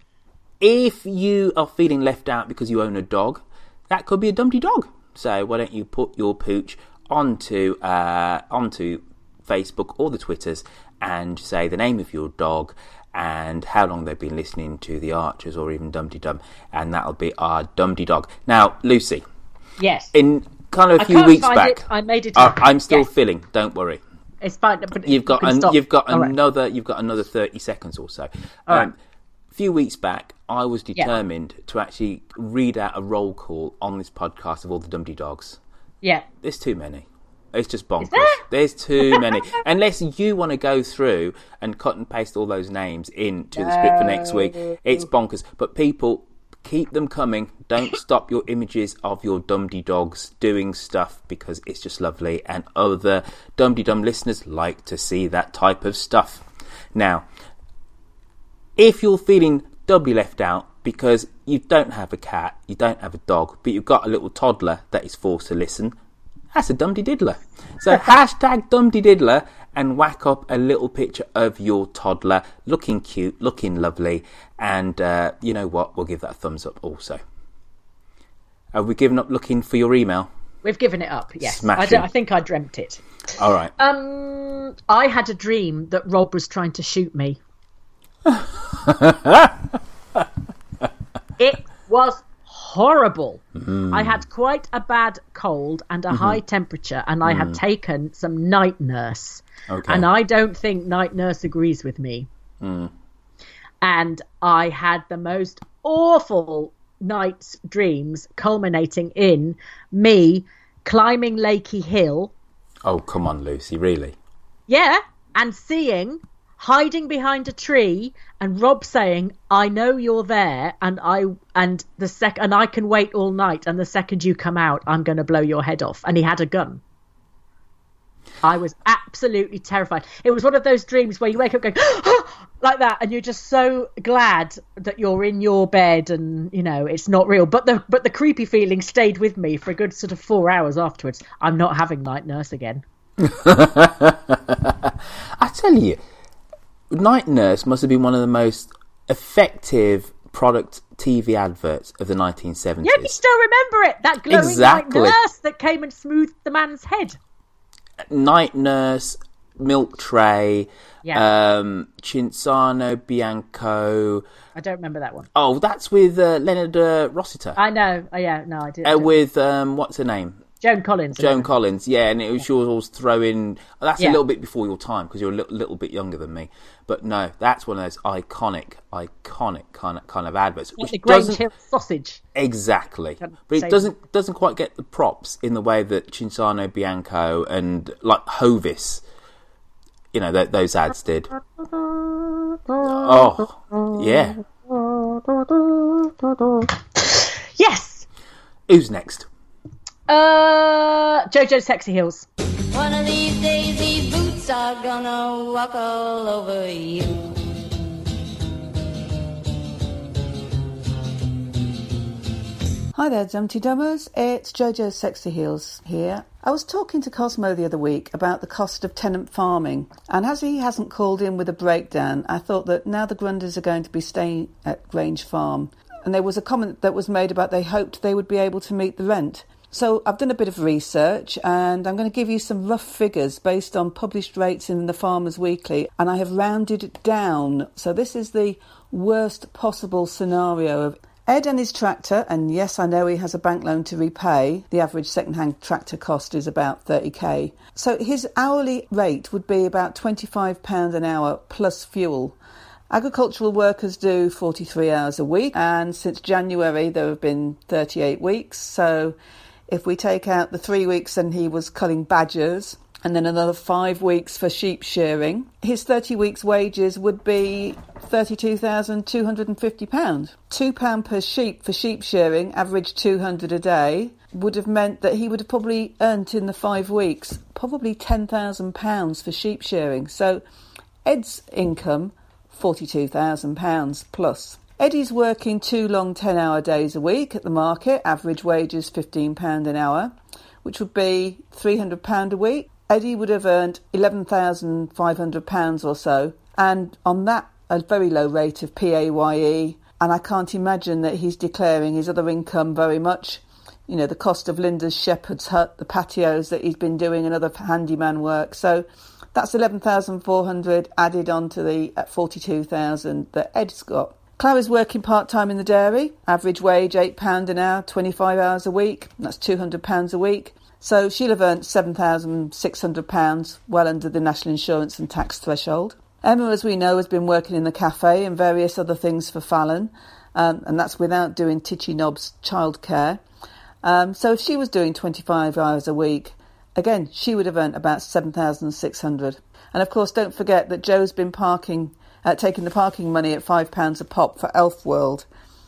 if you are feeling left out because you own a dog, that could be a Dum Dog. So why don't you put your pooch onto uh, onto Facebook or the Twitters and say the name of your dog and how long they've been listening to the Archers or even Dum Dum, and that'll be our Dum Dog. Now, Lucy. Yes. In kind of a I few can't weeks find back, it. I made it. Uh, I'm still yes. filling. Don't worry. It's fine. But you've got you an, stop. you've got All another right. you've got another thirty seconds or so. All Um, right. A few weeks back, I was Yeah. determined to actually read out a roll call on this podcast of all the Dum Dogs. Yeah. There's too many. It's just bonkers. There's too many. Unless you want to go through and cut and paste all those names into the script for next week, it's bonkers. But people, keep them coming. Don't stop your images of your Dum Dogs doing stuff because it's just lovely. And other Dum Dum listeners like to see that type of stuff. Now, if you're feeling doubly left out because you don't have a cat, you don't have a dog, but you've got a little toddler that is forced to listen, that's a Dum Diddler. So hashtag Dum Diddler and whack up a little picture of your toddler looking cute, looking lovely, and uh, you know what? We'll give that a thumbs up also. Have we given up looking for your email? We've given it up, yes. I, Smashing. don't, I think I dreamt it. All right. Um, I had a dream that Rob was trying to shoot me. It was horrible. Mm. I had quite a bad cold and a Mhm. high temperature, and I Mm. had taken some night nurse. Okay. And I don't think night nurse agrees with me. Mm. And I had the most awful night's dreams, culminating in me climbing Lakey Hill Oh, come on, Lucy, really? Yeah, and seeing, hiding behind a tree, and Rob saying, "I know you're there, and I and the sec and I can wait all night, and the second you come out, I'm going to blow your head off." And he had a gun. I was absolutely terrified. It was one of those dreams where you wake up going like that, and you're just so glad that you're in your bed, and you know it's not real. But the but the creepy feeling stayed with me for a good sort of four hours afterwards. I'm not having Night Nurse again. I tell you, Night Nurse must have been one of the most effective product T V adverts of the nineteen seventies. Yeah, you still remember it? That glowing Exactly. Night Nurse that came and smoothed the man's head. Night Nurse, Milk Tray, Yeah. um, Cinzano Bianco. I don't remember that one. Oh, that's with uh, Leonard uh, Rossiter. I know. Oh, yeah, no, I did. Uh, with, um, what's her name? Joan Collins. Joan Collins, yeah, and it was, she was always throwing... That's Yeah. a little bit before your time, because you're a little, little bit younger than me. But no, that's one of those iconic, iconic kind of, kind of adverts. Like Which the Grange doesn't- Hill sausage. Exactly. Can't But say- it doesn't doesn't quite get the props in the way that Cinzano Bianco and, like, Hovis, you know, th- those ads did. Oh, yeah. Yes! Who's next? Uh, JoJo's Sexy Heels. One of these days, these boots are gonna walk all over you. Hi there, Dumpty Dummers. It's JoJo's Sexy Heels here. I was talking to Cosmo the other week about the cost of tenant farming, and as he hasn't called in with a breakdown, I thought that now the Grundys are going to be staying at Grange Farm, and there was a comment that was made about they hoped they would be able to meet the rent. So I've done a bit of research, and I'm going to give you some rough figures based on published rates in the Farmers Weekly, and I have rounded it down. So this is the worst possible scenario of Ed and his tractor, and yes, I know he has a bank loan to repay. The average second-hand tractor cost is about thirty k. So his hourly rate would be about twenty-five pounds an hour plus fuel. Agricultural workers do forty-three hours a week, and since January there have been thirty-eight weeks. So if we take out the three weeks and he was culling badgers, and then another five weeks for sheep shearing, his thirty weeks' wages would be thirty-two thousand two hundred fifty pounds. two pounds per sheep for sheep shearing, average two hundred a day, would have meant that he would have probably earned in the five weeks probably ten thousand pounds for sheep shearing. So Ed's income, forty-two thousand pounds plus. Eddie's working two long ten-hour days a week at the market, average wages fifteen pounds an hour, which would be three hundred pounds a week. Eddie would have earned eleven thousand five hundred pounds or so, and on that, a very low rate of P A Y E, and I can't imagine that he's declaring his other income very much. You know, the cost of Linda's shepherd's hut, the patios that he's been doing and other handyman work. So that's eleven thousand four hundred added on to the forty-two thousand that Ed's got. Clara's working part-time in the dairy, average wage eight pounds an hour, twenty-five hours a week, that's two hundred pounds a week. So she'll have earned seven thousand six hundred pounds, well under the national insurance and tax threshold. Emma, as we know, has been working in the cafe and various other things for Fallon, um, and that's without doing Titchy Knob's childcare. Um, so if she was doing twenty-five hours a week, again, she would have earned about seven thousand six hundred. And of course, don't forget that Joe's been parking, uh, taking the parking money at five pounds a pop for Elf World,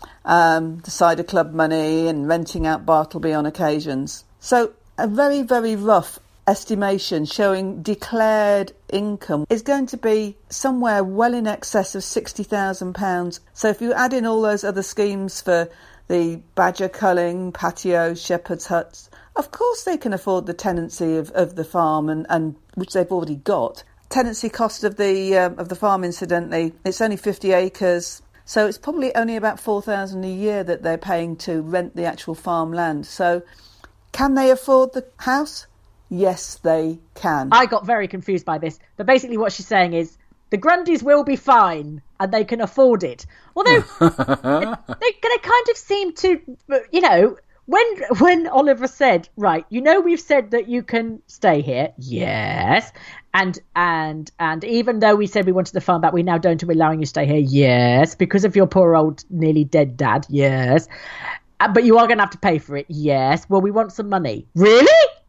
um, the cider club money and renting out Bartleby on occasions. So a very, very rough estimation showing declared income is going to be somewhere well in excess of sixty thousand pounds. So if you add in all those other schemes for the badger culling, patio, shepherd's huts, of course they can afford the tenancy of, of the farm, and, and which they've already got. Tenancy cost of the um, of the farm, incidentally, it's only fifty acres. So it's probably only about four thousand pounds a year that they're paying to rent the actual farmland. So can they afford the house? Yes, they can. I got very confused by this. But basically what she's saying is the Grundys will be fine and they can afford it. Although they, they, they kind of seem to, you know, when when Oliver said, right, you know, we've said that you can stay here. Yes. And and and even though we said we wanted the farm back, we now don't be allowing you to stay here. Yes. Because of your poor old nearly dead dad. Yes. Uh, but you are going to have to pay for it. Yes. Well, we want some money. Really?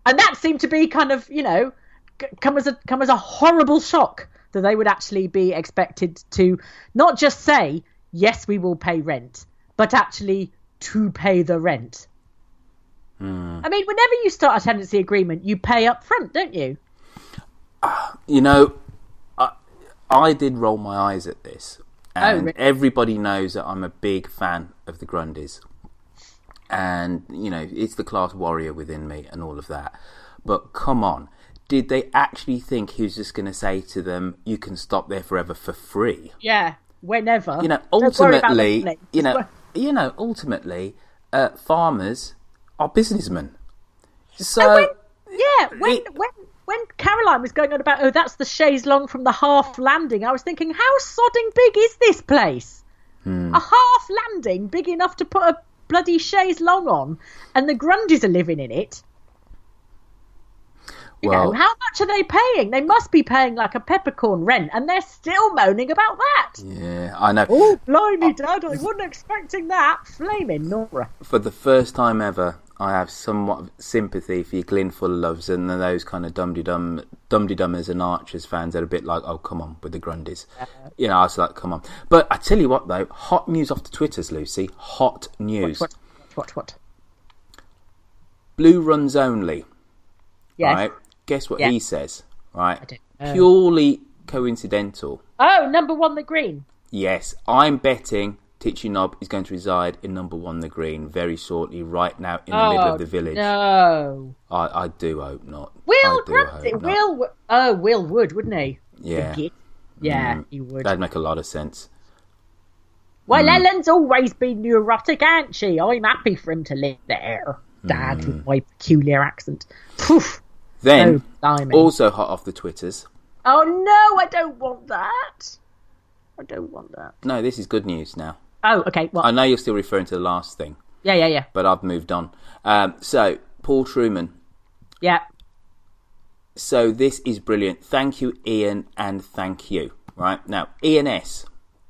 And that seemed to be kind of, you know, come as a come as a horrible shock that they would actually be expected to not just say, yes, we will pay rent, but actually to pay the rent. Hmm. I mean, whenever you start a tenancy agreement, you pay up front, don't you? Uh, you know, I, I did roll my eyes at this. And oh, really? Everybody knows that I'm a big fan of the Grundys. And, you know, it's the class warrior within me and all of that. But come on. Did they actually think he was just going to say to them, you can stop there forever for free? Yeah, whenever. You know, ultimately, you know, you know, ultimately, uh, farmers are businessmen. So, when, yeah, when it, when when Caroline was going on about, oh, that's the chaise longue from the half landing, I was thinking, how sodding big is this place? Hmm. A half landing big enough to put a bloody chaise longue on, and the Grundys are living in it. You well, know, how much are they paying? They must be paying like a peppercorn rent, and they're still moaning about that. Yeah, I know. Oh, blimey, Dad, I wasn't expecting that. Flaming Nora. For the first time ever, I have somewhat of sympathy for your Glenfull loves and those kind of dum-de-dum, dum-de-dummers and Archers fans that are a bit like, oh, come on, with the Grundys. Uh, you know, I was like, come on. But I tell you what, though, hot news off the Twitters, Lucy. Hot news. What, what, what, what? Blue runs only. Yes. Right? Guess what yeah. he says, right? I don't know. Purely coincidental. Oh, number one, the Green. Yes, I'm betting Titchy Knob is going to reside in number one, the Green, very shortly, right now in the oh, middle of the village. No. I, I do hope not. Will Grant, Will, oh, Will would, wouldn't he? Yeah. Yeah, mm, he would. That'd make a lot of sense. Well, mm. Ellen's always been neurotic, ain't she? I'm happy for him to live there. Dad, mm. with my peculiar accent. Poof. Then, oh, also hot off the Twitters. Oh, no, I don't want that. I don't want that. No, this is good news now. Oh, okay. Well, I know you're still referring to the last thing. Yeah, yeah, yeah. But I've moved on. Um, so, Paul Truman. Yeah. So, this is brilliant. Thank you, Ian, and thank you. Right? Now, Ian S.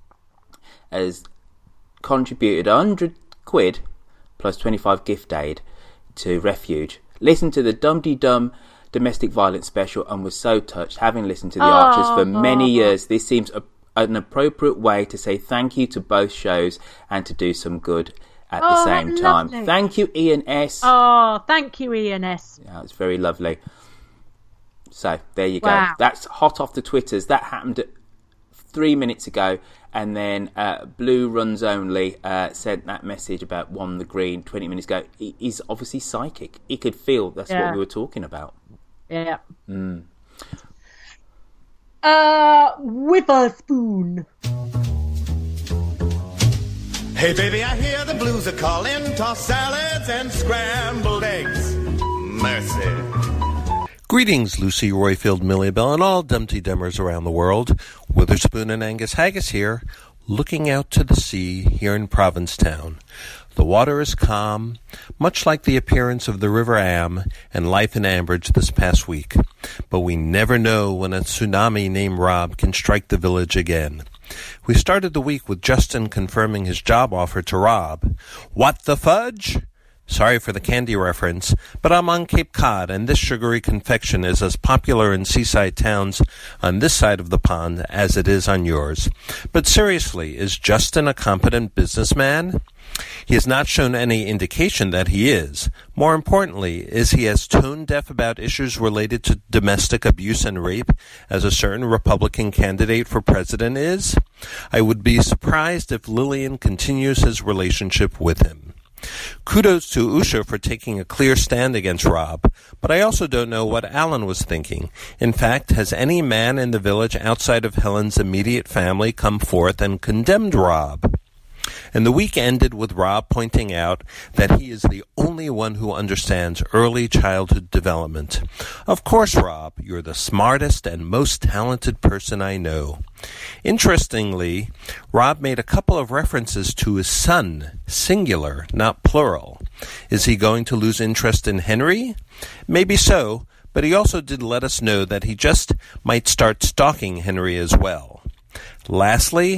has contributed one hundred quid plus twenty-five gift aid to Refuge. Listen to the Dum-de-Dum domestic violence special and was so touched. Having listened to the oh, Archers for many years, this seems a, an appropriate way to say thank you to both shows and to do some good at oh, the same time. Lovely. Thank you, Ian S. Oh, thank you, Ian S. Yeah, it's very lovely. So, there you wow. go. That's hot off the Twitters. That happened three minutes ago. And then uh, Blue Runs Only uh, sent that message about One the Green twenty minutes ago. He, he's obviously psychic. He could feel that's yeah. what we were talking about. Yeah. Mm. Uh, Witherspoon. Hey, baby, I hear the blues are calling. Toss salads and scrambled eggs. Mercy. Greetings, Lucy Royfield Millibell, and all Dumpty Dummers around the world. Witherspoon and Angus Haggis here, looking out to the sea here in Provincetown. The water is calm, much like the appearance of the River Am and life in Ambridge this past week. But we never know when a tsunami named Rob can strike the village again. We started the week with Justin confirming his job offer to Rob. What the fudge? Sorry for the candy reference, but I'm on Cape Cod, and this sugary confection is as popular in seaside towns on this side of the pond as it is on yours. But seriously, is Justin a competent businessman? He has not shown any indication that he is. More importantly, is he as tone-deaf about issues related to domestic abuse and rape as a certain Republican candidate for president is? I would be surprised if Lillian continues his relationship with him. Kudos to Usha for taking a clear stand against Rob, but I also don't know what Alan was thinking. In fact, has any man in the village outside of Helen's immediate family come forth and condemned Rob? And the week ended with Rob pointing out that he is the only one who understands early childhood development. Of course, Rob, you're the smartest and most talented person I know. Interestingly, Rob made a couple of references to his son, singular, not plural. Is he going to lose interest in Henry? Maybe so, but he also did let us know that he just might start stalking Henry as well. Lastly,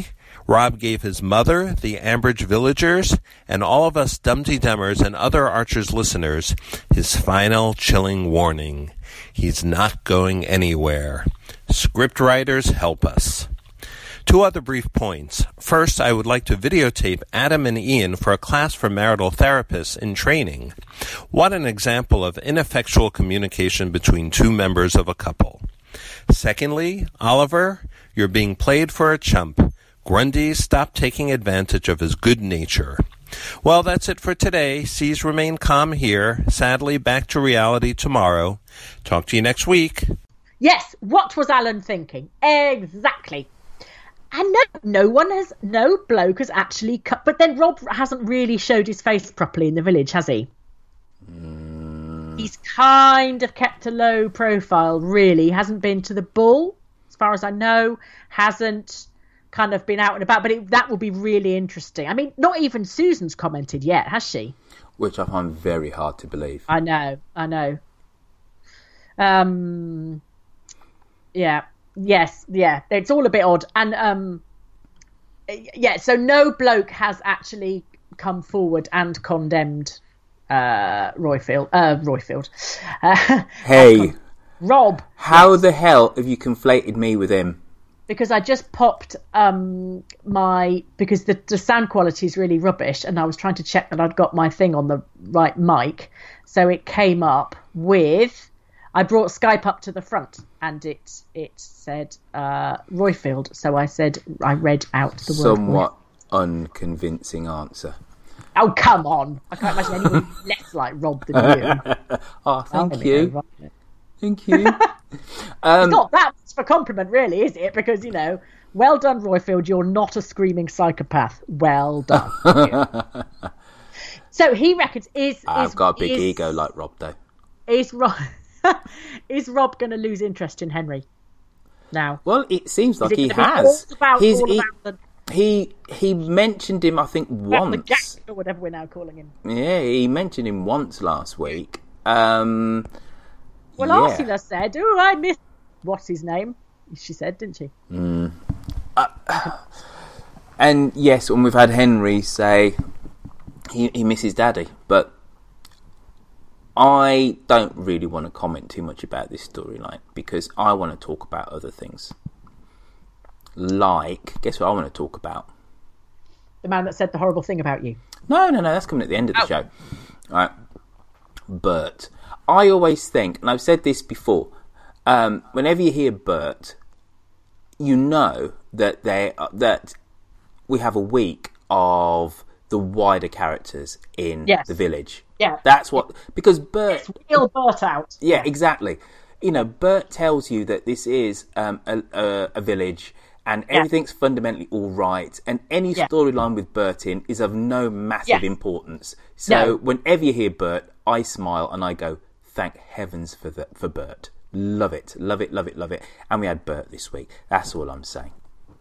Rob gave his mother, the Ambridge villagers, and all of us Dumpty Dummers and other Archers listeners his final chilling warning. He's not going anywhere. Scriptwriters, help us. Two other brief points. First, I would like to videotape Adam and Ian for a class for marital therapists in training. What an example of ineffectual communication between two members of a couple. Secondly, Oliver, you're being played for a chump. Grundy, stop taking advantage of his good nature. Well, that's it for today. Seas remain calm here. Sadly, back to reality tomorrow. Talk to you next week. Yes, what was Alan thinking? Exactly. And no, no one has, no bloke has actually cut. But then Rob hasn't really showed his face properly in the village, has he? Mm. He's kind of kept a low profile, really. Hasn't been to the Bull, as far as I know. Hasn't kind of been out and about. But it, that will be really interesting. I mean, not even Susan's commented yet, has she? Which I find very hard to believe. I know, I know. Um, yeah. Yes, yeah, it's all a bit odd. And, um, yeah, so no bloke has actually come forward and condemned uh, Royfield. Uh, Royfield. Uh, hey. Rob. How yes. the hell have you conflated me with him? Because I just popped um, my... Because the, the sound quality is really rubbish, and I was trying to check that I'd got my thing on the right mic. So it came up with... I brought Skype up to the front, and it it said uh, Royfield. So I said I read out the word. Somewhat unconvincing answer. Oh come on! I can't imagine anyone less like Rob than you. Oh, thank oh, you, right. thank you. um, it's not that much of a compliment, really, is it? Because you know, well done, Royfield. You're not a screaming psychopath. Well done. So he reckons is. I've is, got a big is, ego like Rob, though. Is Rob? Is Rob going to lose interest in Henry now? Well, it seems like he has. About, He's, he, the, he he mentioned him, I think, once. The Jack, or whatever we're now calling him. Yeah, he mentioned him once last week. Um, well, yeah. Ursula said, "Oh, I missed what's his name." She said, didn't she? Mm. Uh, and yes, when we've had Henry say he, he misses Daddy, but I don't really want to comment too much about this storyline because I want to talk about other things. Like, guess what I want to talk about? The man that said the horrible thing about you. No, no, no, that's coming at the end of the oh. show. Right. Bert. I always think, and I've said this before, um, whenever you hear Bert, you know that they that we have a week of the wider characters in yes. the village. Yeah. That's what... Because Bert... It's real Bert out. Yeah, exactly. You know, Bert tells you that this is um, a, a, a village and everything's yeah. fundamentally all right, and any yeah. storyline with Bert in is of no massive yes. importance. So no. whenever you hear Bert, I smile and I go, thank heavens for the, for Bert. Love it, love it, love it, love it. And we had Bert this week. That's all I'm saying.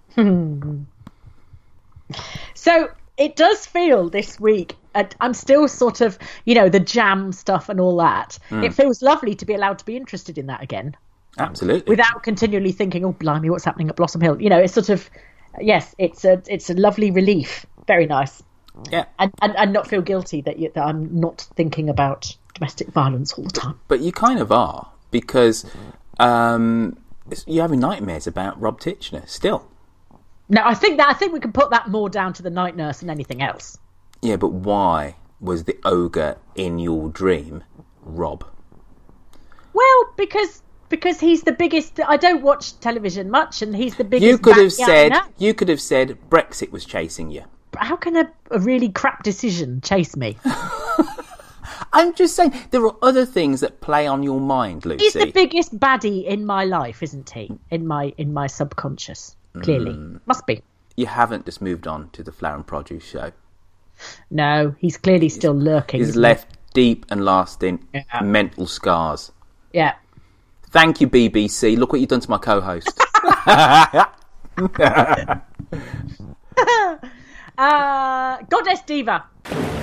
So... It does feel this week, uh, I'm still sort of, you know, the jam stuff and all that. Mm. It feels lovely to be allowed to be interested in that again. Absolutely. Without continually thinking, oh, blimey, what's happening at Blossom Hill? You know, it's sort of, yes, it's a it's a lovely relief. Very nice. Yeah. And and, and not feel guilty that, you, that I'm not thinking about domestic violence all the time. But you kind of are, because um, you're having nightmares about Rob Titchener still. No, I think that I think we can put that more down to the night nurse than anything else. Yeah, but why was the ogre in your dream Rob? Well, because because he's the biggest. I don't watch television much, and he's the biggest. You could have said you could have said Brexit was chasing you. But how can a, a really crap decision chase me? I'm just saying there are other things that play on your mind, Lucy. He's the biggest baddie in my life, isn't he? In my in my subconscious. Clearly. Mm. Must be. You haven't just moved on to the Flower and Produce show. No, he's clearly still lurking. He's left he? deep and lasting yeah. mental scars. Yeah. Thank you, B B C. Look what you've done to my co-host. uh, Goddess Diva.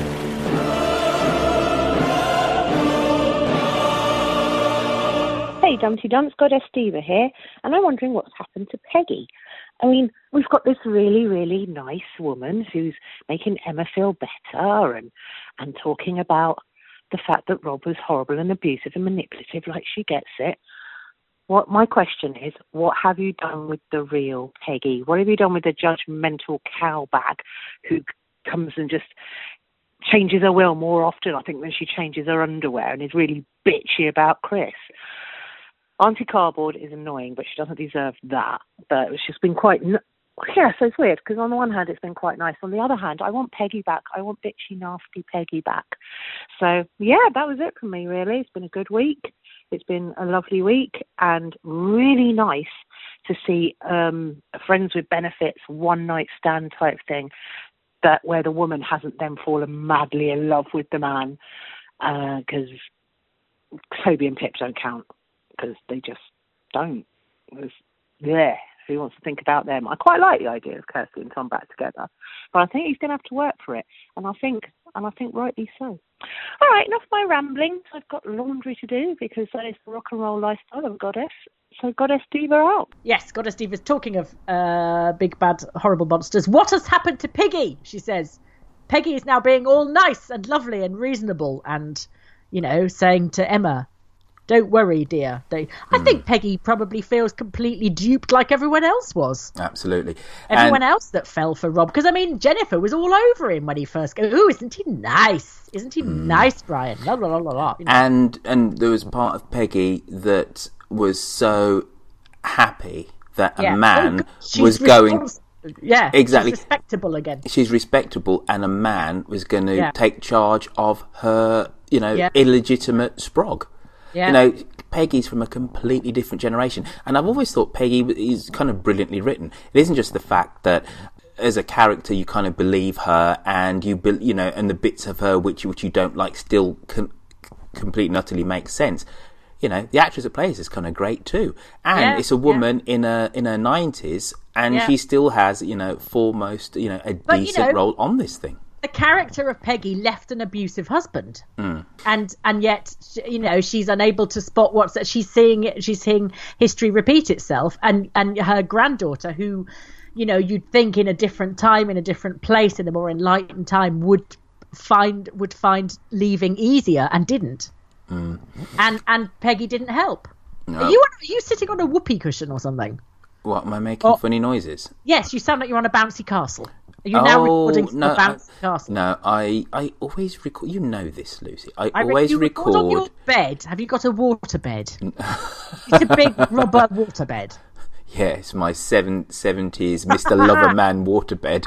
Hey, Hey, Dumpty Dumps, Goddess Diva here, and I'm wondering what's happened to Peggy. I mean, we've got this really, really nice woman who's making Emma feel better and, and talking about the fact that Rob was horrible and abusive and manipulative, like she gets it. What my question is, what have you done with the real Peggy? What have you done with the judgmental cowbag who comes and just changes her will more often, I think, than she changes her underwear and is really bitchy about Chris? Auntie Cardboard is annoying, but she doesn't deserve that. But it's just been quite... N- yeah, so it's weird, because on the one hand, it's been quite nice. On the other hand, I want Peggy back. I want bitchy, nasty Peggy back. So, yeah, that was it from me, really. It's been a good week. It's been a lovely week and really nice to see um, Friends with Benefits, one-night stand type thing, that where the woman hasn't then fallen madly in love with the man, because uh, Toby and Pip don't count, because they just don't. It's, yeah, who wants to think about them? I quite like the idea of Kirsty and Tom back together, but I think he's going to have to work for it, and I think, and I think rightly so. All right, enough of my rambling. I've got laundry to do because that is the rock and roll lifestyle of a goddess. So Goddess Diva out. Yes, Goddess Diva's talking of uh, big, bad, horrible monsters. What has happened to Peggy? She says. Peggy is now being all nice and lovely and reasonable and, you know, saying to Emma, don't worry, dear. They, I mm. think Peggy probably feels completely duped like everyone else was. Absolutely. Everyone and... else that fell for Rob. Because, I mean, Jennifer was all over him when he first goes, ooh, isn't he nice? Isn't he mm. nice, Brian? La, la, la, la, la. You know? And, and there was part of Peggy that was so happy that yeah. a man oh, was going... Respons- yeah, exactly. She's respectable again. She's respectable, and a man was going to yeah. take charge of her, you know, yeah. illegitimate sprog. Yeah. You know, Peggy's from a completely different generation. And I've always thought Peggy is kind of brilliantly written. It isn't just the fact that as a character you kind of believe her and you, be, you know, and the bits of her which, which you don't like still com- completely and utterly make sense. You know, the actress that plays is kind of great too. And yeah, it's a woman yeah. in her, in her nineties and yeah. she still has, you know, foremost, you know, a but, decent you know, role on this thing. The character of Peggy left an abusive husband, mm. and and yet you know she's unable to spot what's that. She's seeing it. She's seeing history repeat itself, and and her granddaughter, who, you know, you'd think in a different time, in a different place, in a more enlightened time, would find would find leaving easier, and didn't. Mm. And and Peggy didn't help. No. Are you are you sitting on a whoopee cushion or something? What, am I making oh. funny noises? Yes, you sound like you're on a bouncy castle. Are you now oh, recording from no, a bouncy I, castle? No, I, I always record. You know this, Lucy. I, I always you record. record on your bed. Have you got a water bed? It's a big rubber water bed. Yes, my seven, seventies Mister Loverman waterbed.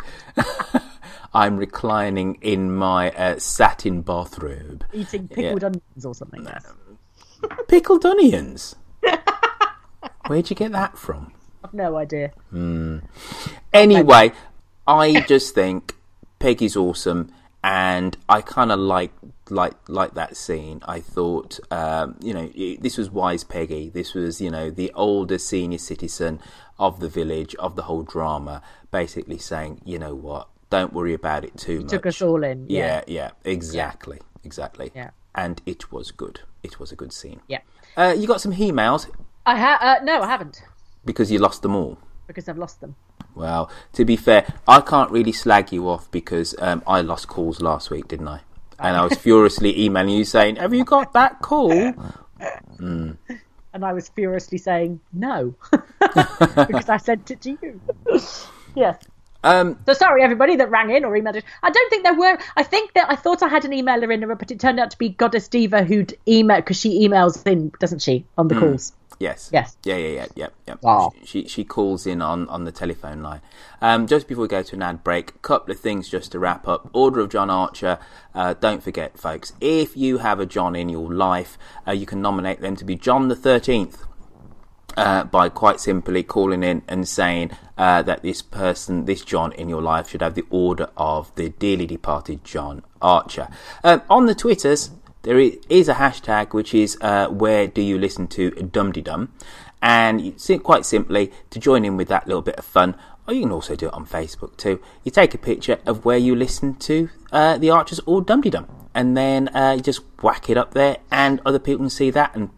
I'm reclining in my uh, satin bathrobe. Eating pickled yeah. onions or something. Yes. Pickled onions? Where'd you get that from? I've no idea. Mm. Anyway, I just think Peggy's awesome, and I kind of like like like that scene. I thought, um, you know, this was wise Peggy. This was, you know, the older senior citizen of the village, of the whole drama, basically saying, you know what, don't worry about it too you much. Took us all in. Yeah, yeah, yeah exactly, yeah. exactly. Yeah, and it was good. It was a good scene. Yeah. Uh, you got some emails? I ha- uh, no, I haven't. Because you lost them all. Because I've lost them. Well, to be fair, I can't really slag you off because um, I lost calls last week, didn't I? And I was furiously emailing you saying, have you got that call? Mm. And I was furiously saying, no. Because I sent it to you. Yes. Um, so sorry, everybody that rang in or emailed it. I don't think there were. I think that I thought I had an emailer in there, but it turned out to be Goddess Diva who'd email, because she emails in, doesn't she, on the mm. calls? Yes. Yes. Yeah, yeah, yeah, yeah, yeah. Wow. She, she she calls in on, on the telephone line. Um, just before we go to an ad break, a couple of things just to wrap up. Order of John Archer. Uh, don't forget, folks, if you have a John in your life, uh, you can nominate them to be John the thirteenth. Uh, by quite simply calling in and saying uh, that this person, this John in your life, should have the order of the dearly departed John Archer. Um, on the Twitters, there is a hashtag which is uh, where do you listen to Dumdy Dum, and you see, quite simply, to join in with that little bit of fun, or you can also do it on Facebook too. You take a picture of where you listen to uh, the Archers or Dumdy Dum, and then uh, you just whack it up there, and other people can see that and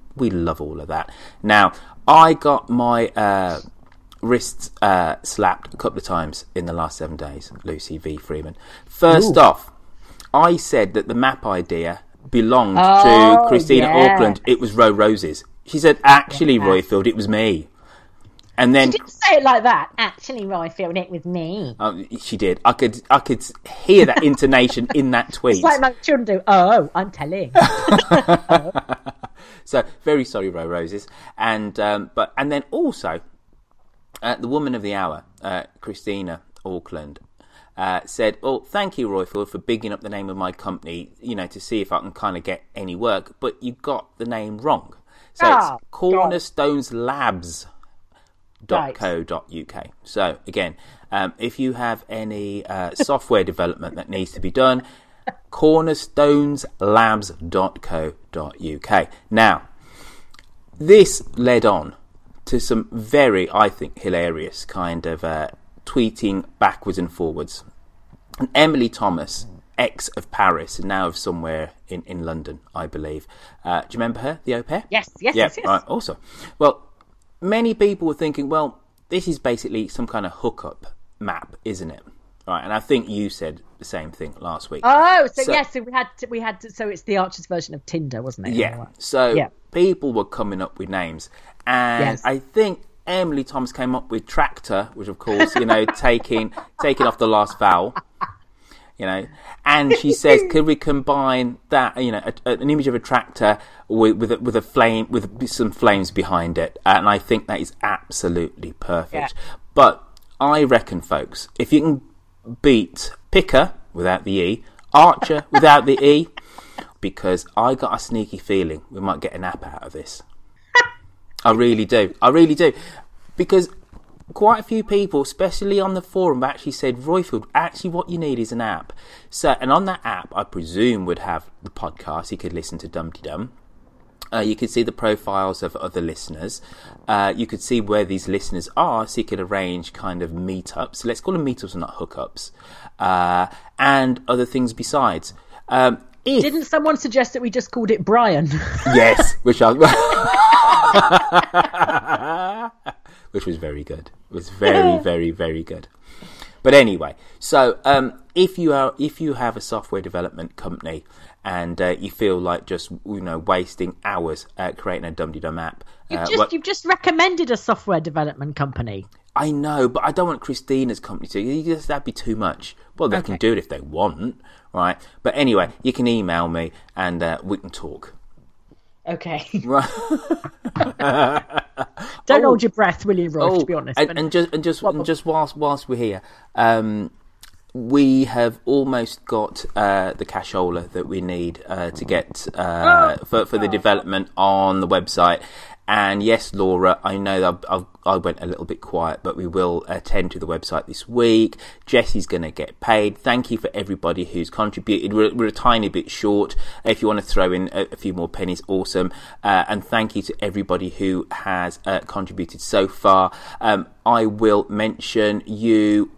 we love all of that. Now, I got my uh, wrists uh, slapped a couple of times in the last seven days, Lucy V. Freeman. First Ooh. off, I said that the map idea belonged oh, to Christina yeah. Auckland. It was Ro Rose's. She said, actually, yeah. Roifield, it was me. And then she didn't say it like that. Actually, Roifield, it was me. Um, she did. I could, I could hear that intonation in that tweet. It's like my children do. Oh, I'm telling. oh. So very sorry, Ro Roses, and um, but and then also, uh, the woman of the hour, uh, Christina Auckland, uh, said, "Oh, thank you, Roifield, for bigging up the name of my company. You know, to see if I can kind of get any work, but you got the name wrong. So oh, it's Cornerstones Labs." dot co dot uk. So again, um, if you have any uh, software development that needs to be done, cornerstones labs dot co dot uk. Now, this led on to some very, I think, hilarious kind of uh, tweeting backwards and forwards. And Emily Thomas, ex of Paris, and now of somewhere in, in London, I believe. Uh, do you remember her, the au pair? Yes, yes, yeah, yes, yes. Right, also. Well, many people were thinking, well, this is basically some kind of hookup map, isn't it? Right, and I think you said the same thing last week. Oh, so, so yes, so we had to, we had to, so it's the Archer's version of Tinder, wasn't it? Yeah. So yeah. people were coming up with names, and yes. I think Emily Thomas came up with Tractor, which of course, you know, taking taking off the last vowel. You know, and she says, could we combine that, you know, a, a, an image of a tractor with with a, with a flame, with some flames behind it, and I think that is absolutely perfect. Yeah. But I reckon, folks, if you can beat Picker without the E, Archer without the E, because I got a sneaky feeling we might get an app out of this. I really do. I really do, because quite a few people, especially on the forum, actually said, Roifield, actually what you need is an app. So, and on that app, I presume would have the podcast. You could listen to Dumpty Dum. Uh, you could see the profiles of other listeners. Uh, you could see where these listeners are, so you could arrange kind of meetups. Let's call them meetups and not hookups. Uh, and other things besides. Um, if... Didn't someone suggest that we just called it Brian? Yes, which I... which was very good. It was very, very, very good. But anyway, so um, if you are, if you have a software development company and uh, you feel like just you know wasting hours uh, creating a Dumpty Dum app, you've uh, just what... you've just recommended a software development company. I know, but I don't want Christina's company to. Just, that'd be too much. Well, they okay. can do it if they want, right? But anyway, you can email me and uh, we can talk. Okay. Right. Don't oh. hold your breath, will you, Roy, oh. to be honest. And, but... and just and just and just whilst whilst we're here, um, we have almost got uh, the cashola that we need uh, to get uh, oh. for for the development on the website. And yes, Laura, I know that I've, I've, I went a little bit quiet, but we will attend to the website this week. Jesse's going to get paid. Thank you for everybody who's contributed. We're, we're a tiny bit short. If you want to throw in a, a few more pennies, awesome. Uh, and thank you to everybody who has uh, contributed so far. Um, I will mention you.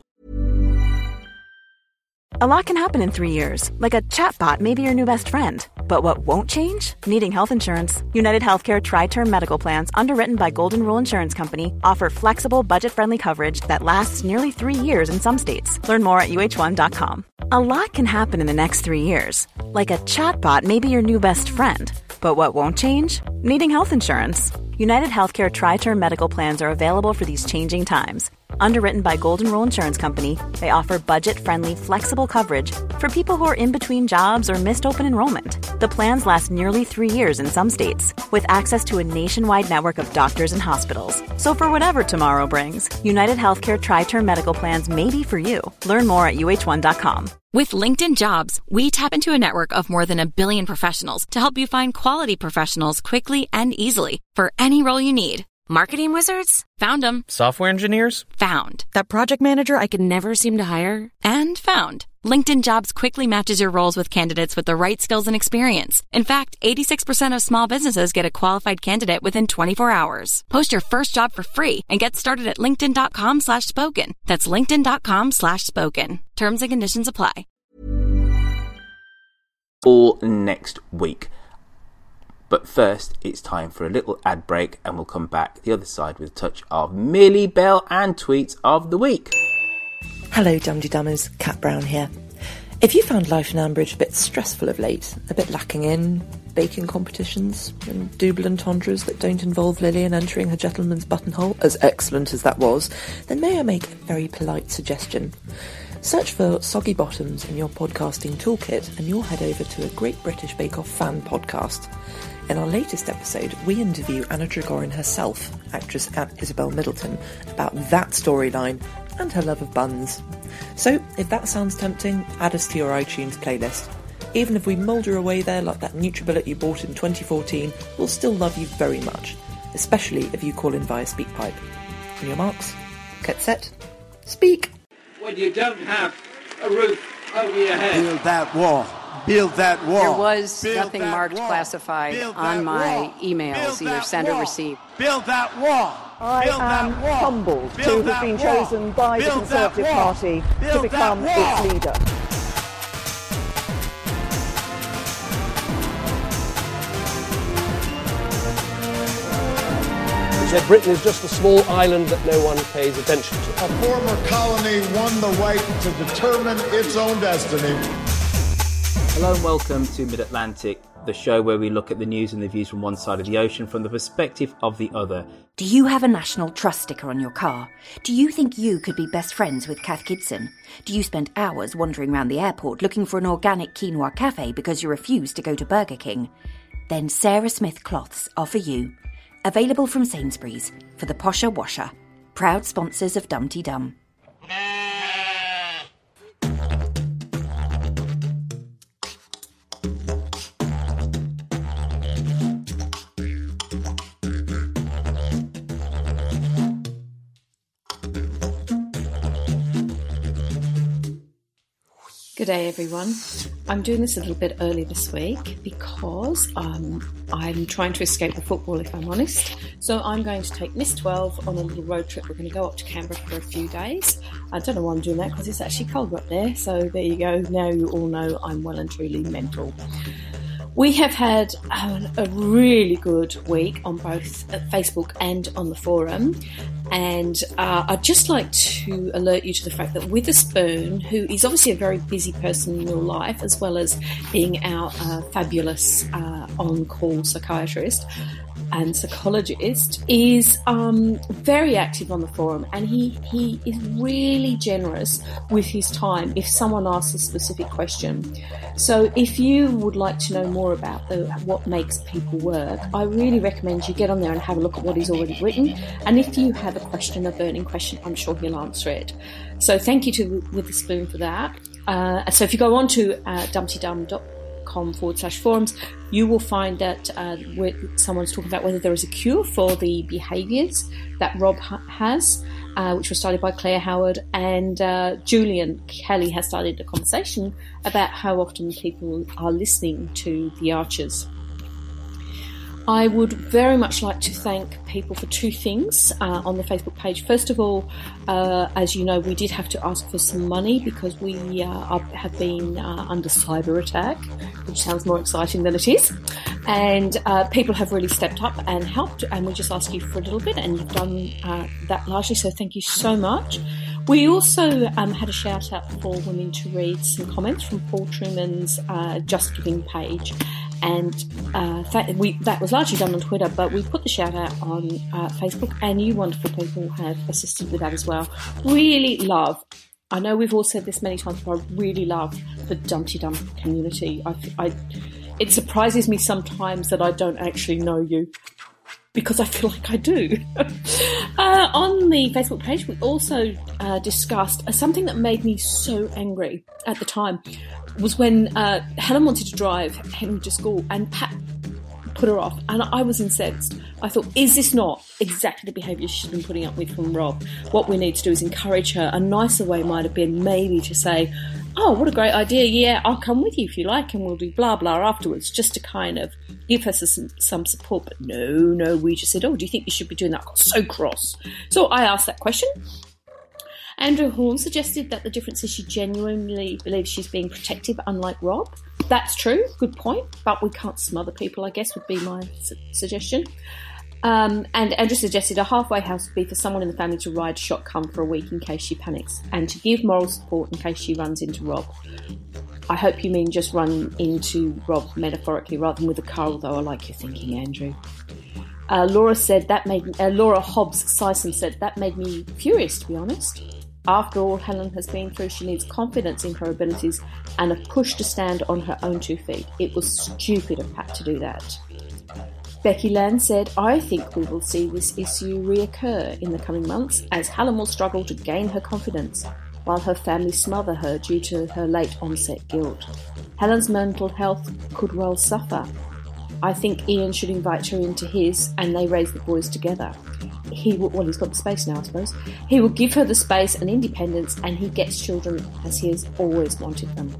A lot can happen in three years, like a chatbot may be your new best friend. But what won't change? Needing health insurance. United Healthcare Tri-Term Medical Plans, underwritten by Golden Rule Insurance Company, offer flexible, budget-friendly coverage that lasts nearly three years in some states. Learn more at U H one dot com. A lot can happen in the next three years. Like a chatbot may be your new best friend. But what won't change? Needing health insurance. United Healthcare Tri-Term Medical Plans are available for these changing times. Underwritten by Golden Rule Insurance Company, they offer budget-friendly, flexible coverage for people who are in between jobs or missed open enrollment. The plans last nearly three years in some states, with access to a nationwide network of doctors and hospitals. So for whatever tomorrow brings, United Healthcare Tri-Term Medical Plans may be for you. Learn more at U H one dot com. With LinkedIn Jobs, we tap into a network of more than a billion professionals to help you find quality professionals quickly and easily for any role you need. Marketing wizards? Found them. Software engineers? Found. That project manager I could never seem to hire? And found. LinkedIn Jobs quickly matches your roles with candidates with the right skills and experience. In fact, eighty-six percent of small businesses get a qualified candidate within twenty-four hours. Post your first job for free and get started at linkedin.com slash spoken. That's linkedin.com slash spoken. Terms and conditions apply. For next week. But first, it's time for a little ad break, and we'll come back the other side with a touch of Millie Bell and tweets of the week. Hello, Dum-de-Dummers, Cat Brown here. If you found life in Ambridge a bit stressful of late, a bit lacking in baking competitions and double entendres that don't involve Lillian entering her gentleman's buttonhole, as excellent as that was, then may I make a very polite suggestion? Search for Soggy Bottoms in your podcasting toolkit and you'll head over to a Great British Bake Off fan podcast. In our latest episode, we interview Anna Trigorin herself, actress Isabel Middleton, about that storyline and her love of buns. So, if that sounds tempting, add us to your iTunes playlist. Even if we moulder away there like that NutriBullet you bought in twenty fourteen, we'll still love you very much, especially if you call in via SpeakPipe. On your marks, get set, speak! When you don't have a roof over your head. Build that wall. Build that wall. There was Build nothing marked wall. classified Build on my wall. emails, Build either send or wall. receive. Build that wall. I Build am that wall. humbled Build to have that been wall. chosen by the Build that Conservative wall. Party Build to become that wall. its leader. He said Britain is just a small island that no one pays attention to. A former colony won the right to determine its own destiny. Hello and welcome to Mid-Atlantic, the show where we look at the news and the views from one side of the ocean from the perspective of the other. Do you have a National Trust sticker on your car? Do you think you could be best friends with Kath Kidson? Do you spend hours wandering around the airport looking for an organic quinoa cafe because you refuse to go to Burger King? Then Sarah Smith cloths are for you. Available from Sainsbury's for the posher washer. Proud sponsors of Dumpty Dum. Good day, everyone. I'm doing this a little bit early this week because um, I'm trying to escape the football, if I'm honest. So I'm going to take Miss twelve on a little road trip. We're going to go up to Canberra for a few days. I don't know why I'm doing that because it's actually colder up there. So there you go. Now you all know I'm well and truly mental. We have had um, a really good week on both Facebook and on the forum. And uh, I'd just like to alert you to the fact that Witherspoon, who is obviously a very busy person in your life, as well as being our uh, fabulous uh, on-call psychiatrist and psychologist, is um, very active on the forum, and he, he is really generous with his time if someone asks a specific question. So if you would like to know more about the, what makes people work, I really recommend you get on there and have a look at what he's already written. And if you have a question, a burning question, I'm sure he'll answer it. So thank you to Witherspoon for that. Uh, so if you go on to uh, dumptydum dot com forward slash forums, you will find that uh, someone's talking about whether there is a cure for the behaviours that Rob ha- has, uh, which was started by Claire Howard, and uh, Julian Kelly has started a conversation about how often people are listening to The Archers. I would very much like to thank people for two things uh, on the Facebook page. First of all, uh, as you know, we did have to ask for some money because we uh, are, have been uh, under cyber attack, which sounds more exciting than it is. And uh, people have really stepped up and helped, and we just asked you for a little bit, and you've done uh, that largely, so thank you so much. We also um, had a shout out for Women to read some comments from Paul Truman's uh, Just Giving page. And uh, that, we, that was largely done on Twitter, but we put the shout out on uh, Facebook, and you wonderful people have assisted with that as well. Really love, I know we've all said this many times, but I really love the Dumpty Dum community. I, I, it surprises me sometimes that I don't actually know you, because I feel like I do. uh, on the Facebook page, we also uh, discussed uh, something that made me so angry at the time, was when uh, Helen wanted to drive Henry to school and Pat put her off, and I was incensed. I thought, is this not exactly the behaviour she's been putting up with from Rob? What we need to do is encourage her. A nicer way might have been maybe to say, oh, what a great idea, yeah, I'll come with you if you like, and we'll do blah blah afterwards, just to kind of give her some, some support. But no, no, we just said, oh, do you think you should be doing that? I got so cross. So I asked that question. Andrew Horn suggested that the difference is she genuinely believes she's being protective, unlike Rob. that's true. Good point. But we can't smother people, I guess, would be my su- suggestion. Um, and Andrew suggested a halfway house would be for someone in the family to ride shotgun for a week in case she panics and to give moral support in case she runs into Rob. I hope you mean just run into Rob metaphorically rather than with a car, although I like your thinking, Andrew. Uh, Laura said that made uh, Laura Hobbs Sison said that made me furious, to be honest. After all Helen has been through, she needs confidence in her abilities and a push to stand on her own two feet. It was stupid of Pat to do that. Becky Land said, I think we will see this issue reoccur in the coming months as Helen will struggle to gain her confidence while her family smother her due to her late onset guilt. Helen's mental health could well suffer. I think Ian should invite her into his and they raise the boys together. He will, well, he's got the space now, I suppose. He will give her the space and independence and he gets children as he has always wanted them.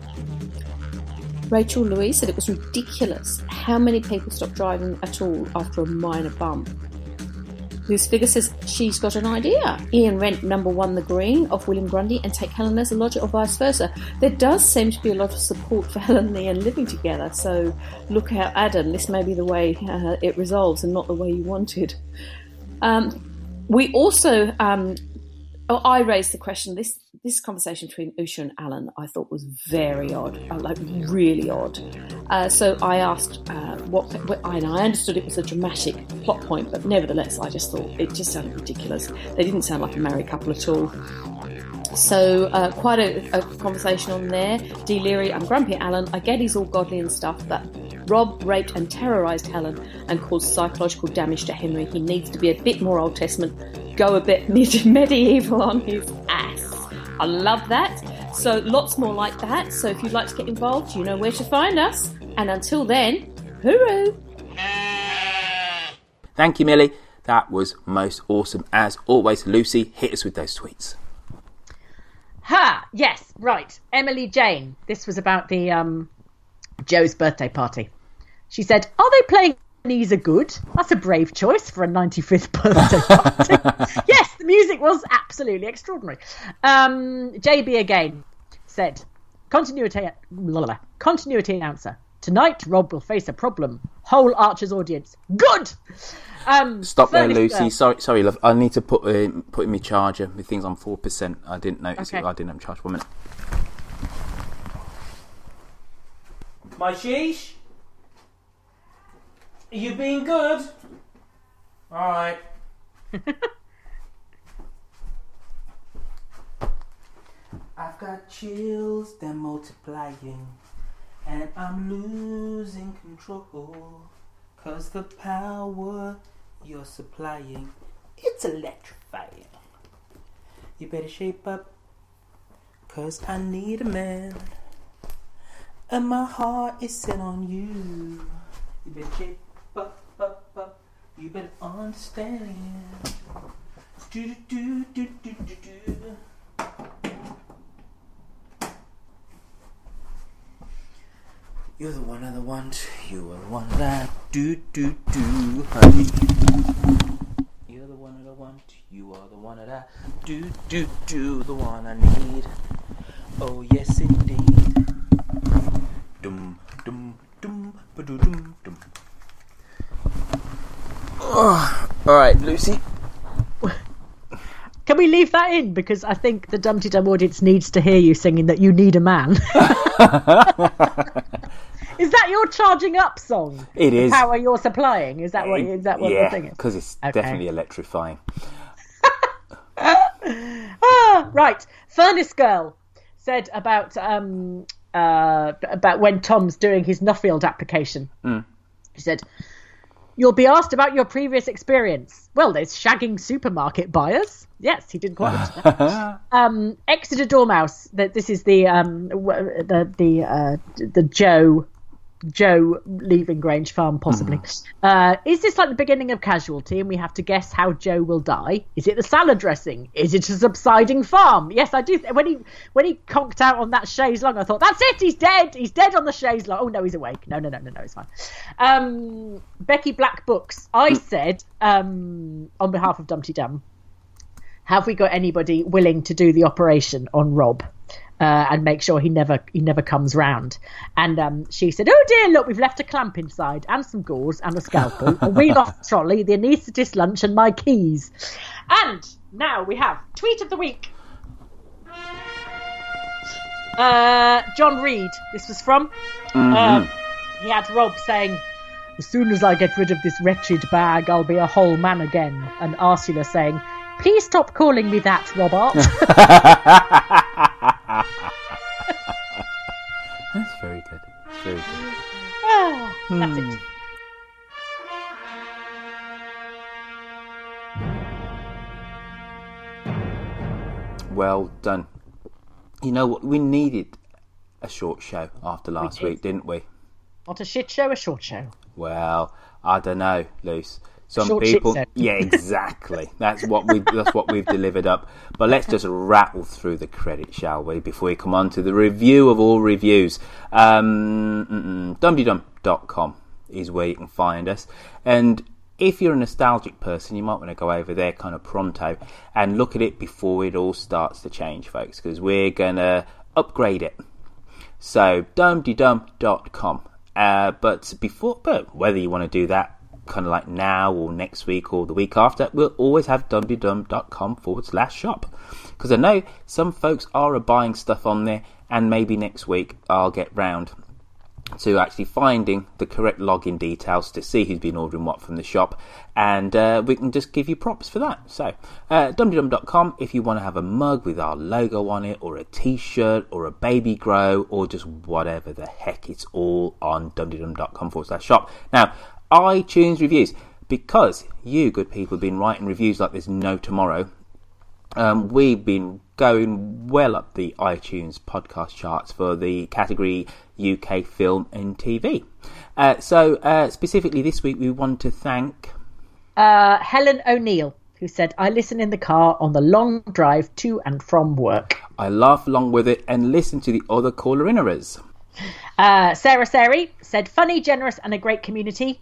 Rachel Louise said it was ridiculous how many people stop driving at all after a minor bump. Whose figure says she's got an idea. Ian rent number one the green off William Grundy and take Helen as a lodger or vice versa. There does seem to be a lot of support for Helen and Ian living together, so look out, Adam, this may be the way uh, it resolves and not the way you wanted. Um, we also, um, oh, I raised the question, this this conversation between Usha and Alan I thought was very odd, uh, like really odd. Uh, so I asked uh, what, what, and I understood it was a dramatic plot point, but nevertheless I just thought it just sounded ridiculous. They didn't sound like a married couple at all. So uh, quite a, a conversation on there. Dee Leary, I'm grumpy at Alan. I get he's all godly and stuff, but Rob raped and terrorised Helen and caused psychological damage to Henry. He needs to be a bit more Old Testament, go a bit medieval on his ass. I love that. So lots more like that. So if you'd like to get involved, you know where to find us. And until then, hooroo! Thank you, Millie. That was most awesome. As always, Lucy, hit us with those tweets. Ha! Yes, right. Emily Jane. This was about the um, Joe's birthday party. She said, are they playing Ebenezer Good? That's a brave choice for a ninety-fifth birthday party. Yes, the music was absolutely extraordinary. Um, J B again said, continuity, blah, blah, blah, continuity announcer. Tonight, Rob will face a problem. Whole Archer's audience. Good! Um, Stop there, Lucy. Girl. Sorry, sorry, love. I need to put uh, put in my charger. My thing's on four percent. I didn't notice okay. it. I didn't have charge. One minute. My sheesh? Are you being good? Alright. I've got chills, they're multiplying, and I'm losing control. Cause the power you're supplying, it's electrifying. You better shape up, cause I need a man, and my heart is set on you. You better shape up, up, up. You better understand. Do do do do do do. You're the one I want. You are the one that I do do do, honey. You're the one that I want. You are the one that I do do do. The one I need. Oh yes indeed. Dum dum dum ba dum dum dum. Oh, all right, Lucy. Can we leave that in? Because I think the Dumpty Dum audience needs to hear you singing that you need a man. Is that your charging up song? It the is. Power you're supplying? Is that what? Is that what yeah, the thing is? because it's okay. definitely electrifying. ah, right. Furnace Girl said about um uh about when Tom's doing his Nuffield application. Mm. She said, "You'll be asked about your previous experience. Well, there's shagging supermarket buyers." Yes, he did quite much that. um, Exeter Dormouse. That this is the um the the uh, the Joe. Joe leaving Grange Farm, possibly. Mm. Uh, is this like the beginning of Casualty and we have to guess how Joe will die? Is it the salad dressing? Is it a subsiding farm? Yes, I do. Th- when he when he conked out on that chaise longue, I thought, that's it, he's dead. He's dead on the chaise longue. Oh, no, he's awake. No, no, no, no, no, it's fine. Um, Becky Black Books. I said, um, on behalf of Dumpty Dum, have we got anybody willing to do the operation on Rob? uh, and make sure he never he never comes round. And um, she said, "Oh dear, look, we've left a clamp inside and some gauze and a scalpel, a wheel off trolley, the anaesthetist lunch, and my keys." And now we have tweet of the week. Uh, John Reed. This was from. Mm-hmm. Um, he had Rob saying, "As soon as I get rid of this wretched bag, I'll be a whole man again." And Ursula saying, "Please stop calling me that, Robert." That's very good. Very good. Ah, that's Hmm. it. Well done. You know what? We needed a short show after last We did. week, didn't we? Not a shit show, a short show. Well, I don't know, Luce. Some Short people, shit show. yeah, exactly. That's what we. That's what we've delivered up. But let's just rattle through the credits, shall we? Before we come on to the review of all reviews, um, dum dum dot com is where you can find us. And if you're a nostalgic person, you might want to go over there kind of pronto and look at it before it all starts to change, folks, because we're gonna upgrade it. So dum dum dot com. Uh, but before, but whether you want to do that kind of like now or next week or the week after, we'll always have dum dum dot com forward slash shop. Because I know some folks are buying stuff on there, and maybe next week I'll get round to actually finding the correct login details to see who's been ordering what from the shop, and uh, we can just give you props for that. So uh, dum dum dot com if you want to have a mug with our logo on it, or a t-shirt, or a baby grow, or just whatever the heck, it's all on dum dum dot com forward slash shop. Now, iTunes reviews, because you good people have been writing reviews like there's no tomorrow. Um, we've been going well up the iTunes podcast charts for the category U K film and T V. Uh, so uh, specifically this week we want to thank Uh, Helen O'Neill, who said, "I listen in the car on the long drive to and from work." I laugh along with it and listen to the other caller-innerers. Uh, Sarah Sari said, "Funny, generous, and a great community."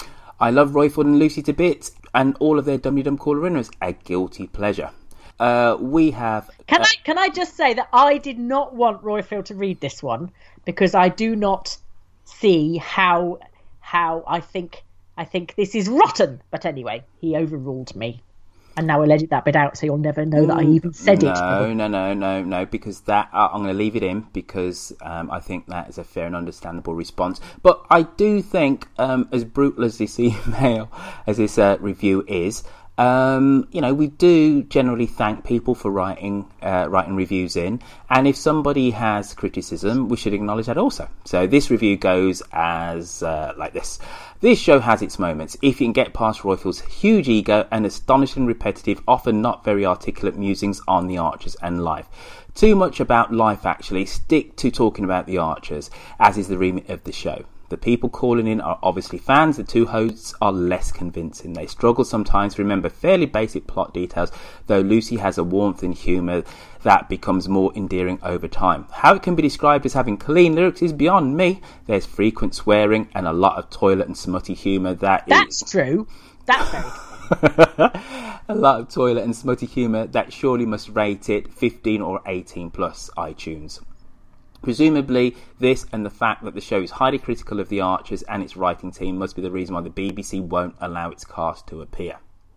I love Royfield and Lucy to bits, and all of their Dum Dum caller-innerers, a guilty pleasure. Uh, we have... Can uh, I can I just say that I did not want Royfield to read this one, because I do not see how how I think I think this is rotten. But anyway, he overruled me, and now I'll edit that bit out so you'll never know that I even said no, it. No, no, no, no, no, because that uh, I'm going to leave it in because um, I think that is a fair and understandable response. But I do think, um, as brutal as this email, as this uh, review is, um, you know, we do generally thank people for writing uh, writing reviews in, and if somebody has criticism, we should acknowledge that also. So this review goes as uh, like this. This show has its moments. If you can get past Royfield's huge ego and astonishing, repetitive, often not very articulate musings on the Archers and life. Too much about life, actually. Stick to talking about the Archers, as is the remit of the show. The people calling in are obviously fans. The two hosts are less convincing. They struggle sometimes to remember fairly basic plot details, though Lucy has a warmth and humour that becomes more endearing over time. How it can be described as having clean lyrics is beyond me. There's frequent swearing and a lot of toilet and smutty humour that That's is... true. That's very true. A lot of toilet and smutty humour that surely must rate it fifteen or eighteen plus iTunes. Presumably, this and the fact that the show is highly critical of the Archers and its writing team must be the reason why the B B C won't allow its cast to appear.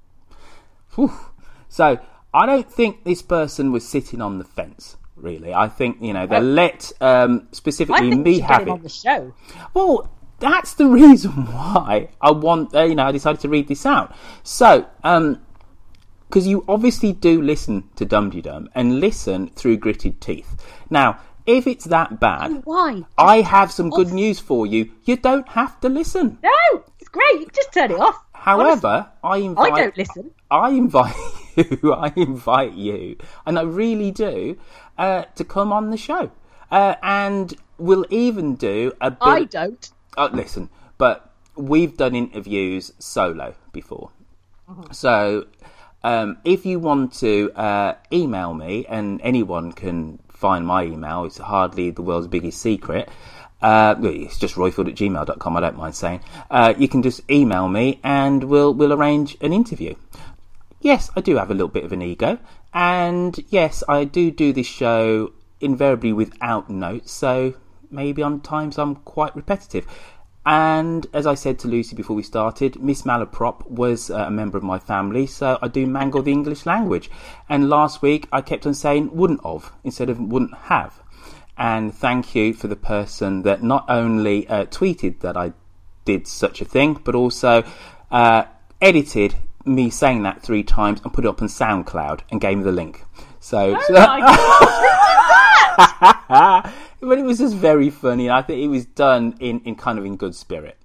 Whew. So, I don't think this person was sitting on the fence, really. I think, you know, they let um, specifically I think me we should have get him it. on the show. Well, that's the reason why I want, uh, you know, I decided to read this out. So, um, because you obviously do listen to Dum Dum and listen through gritted teeth. Now, if it's that bad, why? I have some good news for you. You don't have to listen. No, it's great. You just turn it off. However, I invite. I don't listen. I invite you. I invite you, and I really do, uh, to come on the show, uh, and we'll even do a bit. I don't. Oh, listen, but we've done interviews solo before, Mm-hmm. so um, if you want to uh, email me, and anyone can find my email, it's hardly the world's biggest secret. Uh, it's just royfield at gmail dot com, I don't mind saying. Uh, you can just email me and we'll we'll arrange an interview. Yes, I do have a little bit of an ego, and yes, I do do this show invariably without notes, so maybe on times I'm quite repetitive. And as I said to Lucy before we started, Miss Malaprop was uh, a member of my family, so I do mangle the English language. And last week I kept on saying wouldn't of instead of wouldn't have. And thank you for the person that not only uh, tweeted that I did such a thing, but also uh, edited me saying that three times and put it up on SoundCloud and gave me the link. So, oh so my God, but it was just very funny. I think it was done in, in kind of in good spirit.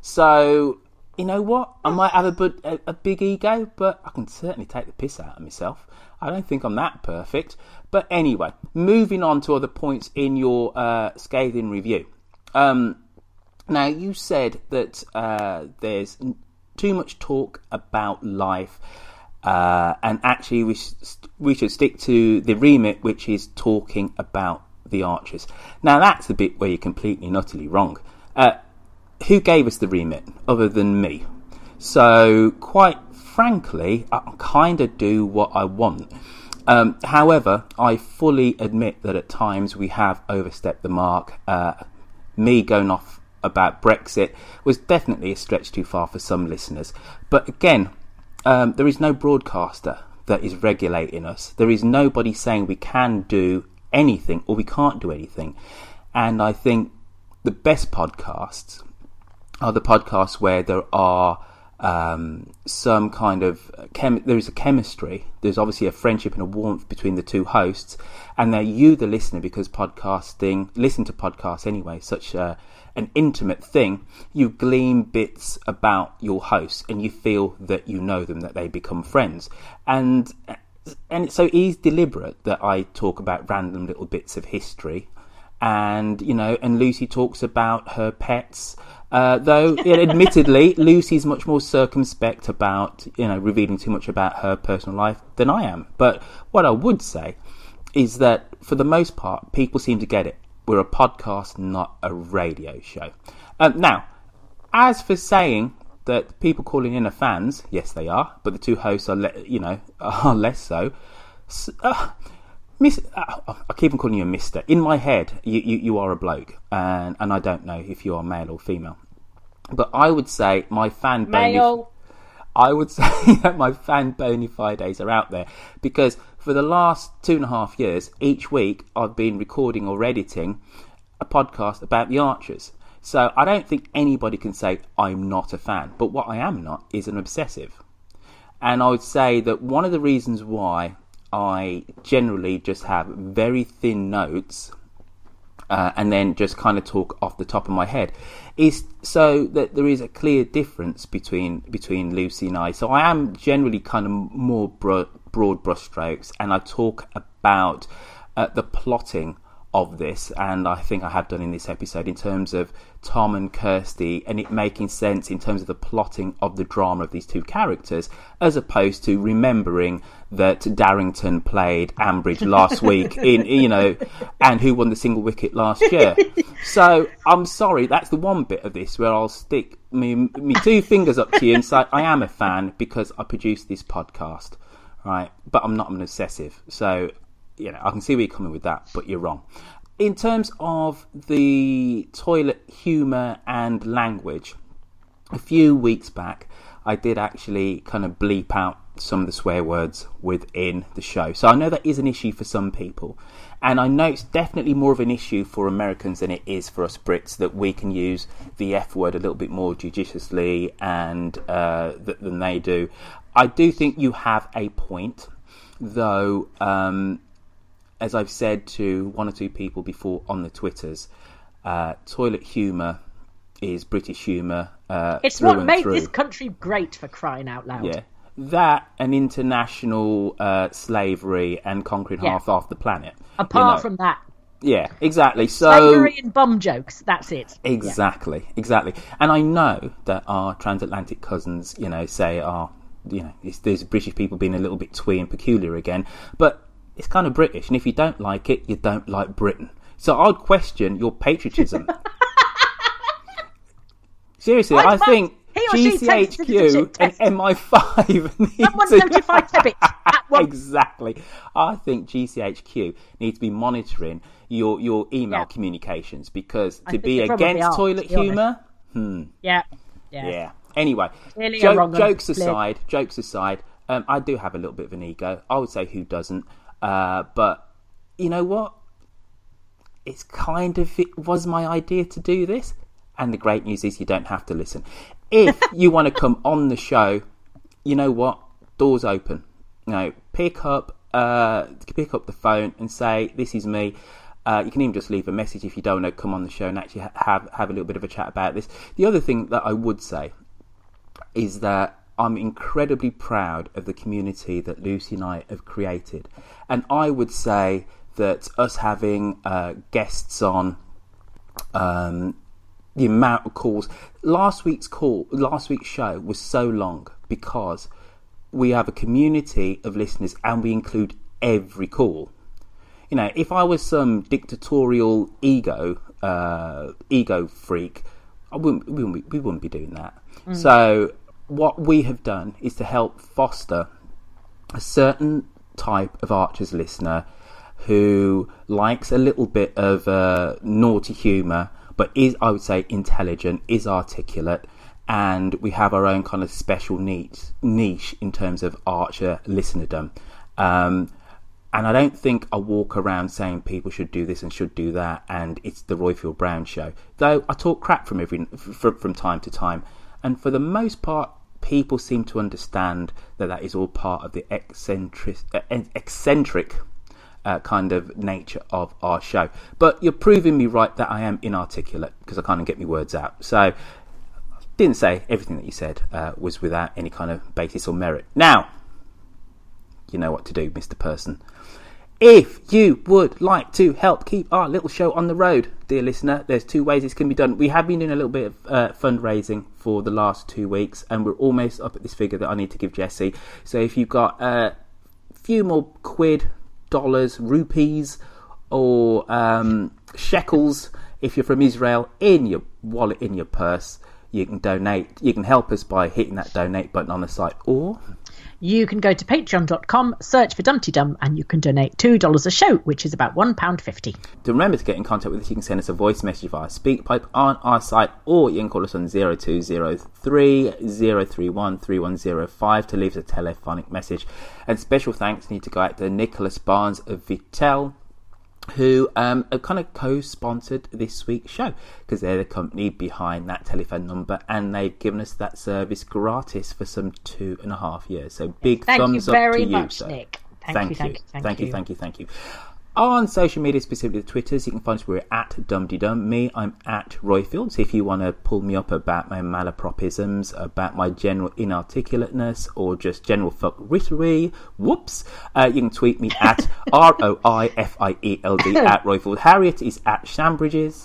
So, you know what? I might have a, bu- a, a big ego, but I can certainly take the piss out of myself. I don't think I'm that perfect. But anyway, moving on to other points in your uh, scathing review. Um, now, you said that uh, there's too much talk about life, uh, and actually we, sh- we should stick to the remit, which is talking about the Archers. Now, that's the bit where you're completely and utterly wrong. Uh, who gave us the remit other than me? So, quite frankly, I kind of do what I want. Um, however, I fully admit that at times we have overstepped the mark. Uh, me going off about Brexit was definitely a stretch too far for some listeners. But again, um, there is no broadcaster that is regulating us. There is nobody saying we can do anything or we can't do anything. And I think the best podcasts are the podcasts where there are um, some kind of chem- there is a chemistry. There's obviously a friendship and a warmth between the two hosts, and they're you, the listener, because podcasting, listen to podcasts anyway, such a, an intimate thing. You glean bits about your host, and you feel that you know them, that they become friends, and and so it is deliberate that I talk about random little bits of history. And, you know, and Lucy talks about her pets, uh, though, admittedly, Lucy's much more circumspect about, you know, revealing too much about her personal life than I am. But what I would say is that, for the most part, people seem to get it. We're a podcast, not a radio show. Um, now, as for saying that people calling in are fans, yes, they are, but the two hosts are, le- you know, are less so. so uh, Miss, uh, I keep on calling you a mister. In my head, you, you, you are a bloke, and, and I don't know if you are male or female. But I would say my fan male. Bonif- I would say that my fan bona fides are out there, because for the last two and a half years, each week I've been recording or editing a podcast about the Archers. So I don't think anybody can say I'm not a fan. But what I am not is an obsessive. And I would say that one of the reasons why I generally just have very thin notes uh, and then just kind of talk off the top of my head is so that there is a clear difference between between Lucy and I. So I am generally kind of more bro- broad brushstrokes, and I talk about uh, the plotting of this, and I think I have done in this episode, in terms of Tom and Kirsty, and it making sense in terms of the plotting of the drama of these two characters, as opposed to remembering that Darrington played Ambridge last week in, you know, and who won the single wicket last year. So I'm sorry, that's the one bit of this where I'll stick me, me two fingers up to you and say I am a fan because I produce this podcast, right? But I'm not an obsessive. So, you know, I can see where you're coming with that, but you're wrong. In terms of the toilet humour and language, a few weeks back, I did actually kind of bleep out some of the swear words within the show. So I know that is an issue for some people. And I know it's definitely more of an issue for Americans than it is for us Brits, that we can use the F word a little bit more judiciously and uh, th- than they do. I do think you have a point, though. Um, As I've said to one or two people before on the Twitters, uh, toilet humour is British humour. Uh, it's through what and made through. this country great, for crying out loud. Yeah, that and international uh, slavery and conquering Yeah. half half the planet. Apart you know. from that, yeah, exactly. So slavery and bum jokes. That's it. Exactly, yeah. exactly. And I know that our transatlantic cousins, you know, say, "Oh, you know, it's, there's British people being a little bit twee and peculiar again," but it's kind of British, and if you don't like it, you don't like Britain. So I'd question your patriotism. Seriously, I I think he or she G C H takes Q and M I five need Someone to... notify Tebbit at Well, exactly. I think G C H Q needs to be monitoring your, your email Yeah. communications, because I to think be they probably against are, toilet to be honest. humour, hmm, Yeah. Yeah. yeah. Anyway, Clearly jo- a wrong one. jokes Clear. aside, jokes aside, um, I do have a little bit of an ego. I would say who doesn't, uh, but you know what? It's kind of it was my idea to do this, and the great news is you don't have to listen. If you want to come on the show, you know what? Doors open. You know, pick up, uh, pick up the phone and say, "This is me." Uh, you can even just leave a message if you don't want to come on the show and actually ha- have have a little bit of a chat about this. The other thing that I would say is that I'm incredibly proud of the community that Lucy and I have created, and I would say that us having uh, guests on, um, the amount of calls. Last week's call, last week's show was so long because we have a community of listeners and we include every call. You know, if I was some dictatorial ego, uh, ego freak, I wouldn't, we wouldn't, be, we wouldn't be doing that. Mm. So what we have done is to help foster a certain type of Archers listener who likes a little bit of uh, naughty humour, but is, I would say, intelligent, is articulate, and we have our own kind of special niche, niche in terms of Archer listenerdom. Um, and I don't think I walk around saying people should do this and should do that, and it's the Roifield Brown show. Though I talk crap from every from, from time to time, and for the most part, people seem to understand that that is all part of the eccentric, uh, eccentric uh, kind of nature of our show. But you're proving me right that I am inarticulate because I can't get my words out. So didn't say everything that you said uh, was without any kind of basis or merit. Now, you know what to do, Mister Person. If you would like to help keep our little show on the road, dear listener, there's two ways this can be done. We have been doing a little bit of uh, fundraising for the last two weeks, and we're almost up at this figure that I need to give Jessie. So if you've got a few more quid, dollars, rupees, or um, shekels, if you're from Israel, in your wallet, in your purse, you can donate. You can help us by hitting that donate button on the site, or you can go to patreon dot com, search for Dumpty Dum, and you can donate two dollars a show, which is about one pound fifty. To remember to get in contact with us, you can send us a voice message via SpeakPipe on our site, or you can call us on zero two zero three zero three one three one zero five to leave us a telephonic message. And special thanks need to go out to Nicholas Barnes of Vitel, who um, have kind of co-sponsored this week's show, because they're the company behind that telephone number, and they've given us that service gratis for some two and a half years. So big Thank thumbs you up very to much, you, sir. Nick. Thank, Thank you, thank you, thank, thank you, you, thank you, thank you. On social media, specifically the Twitters, you can find us. We're at DumDyDum. Me, I'm at Roifield. So if you want to pull me up about my malapropisms, about my general inarticulateness, or just general fuckwittery, whoops, uh, you can tweet me at R O I F I E L D at Roifield. Harriet is at Shambridges.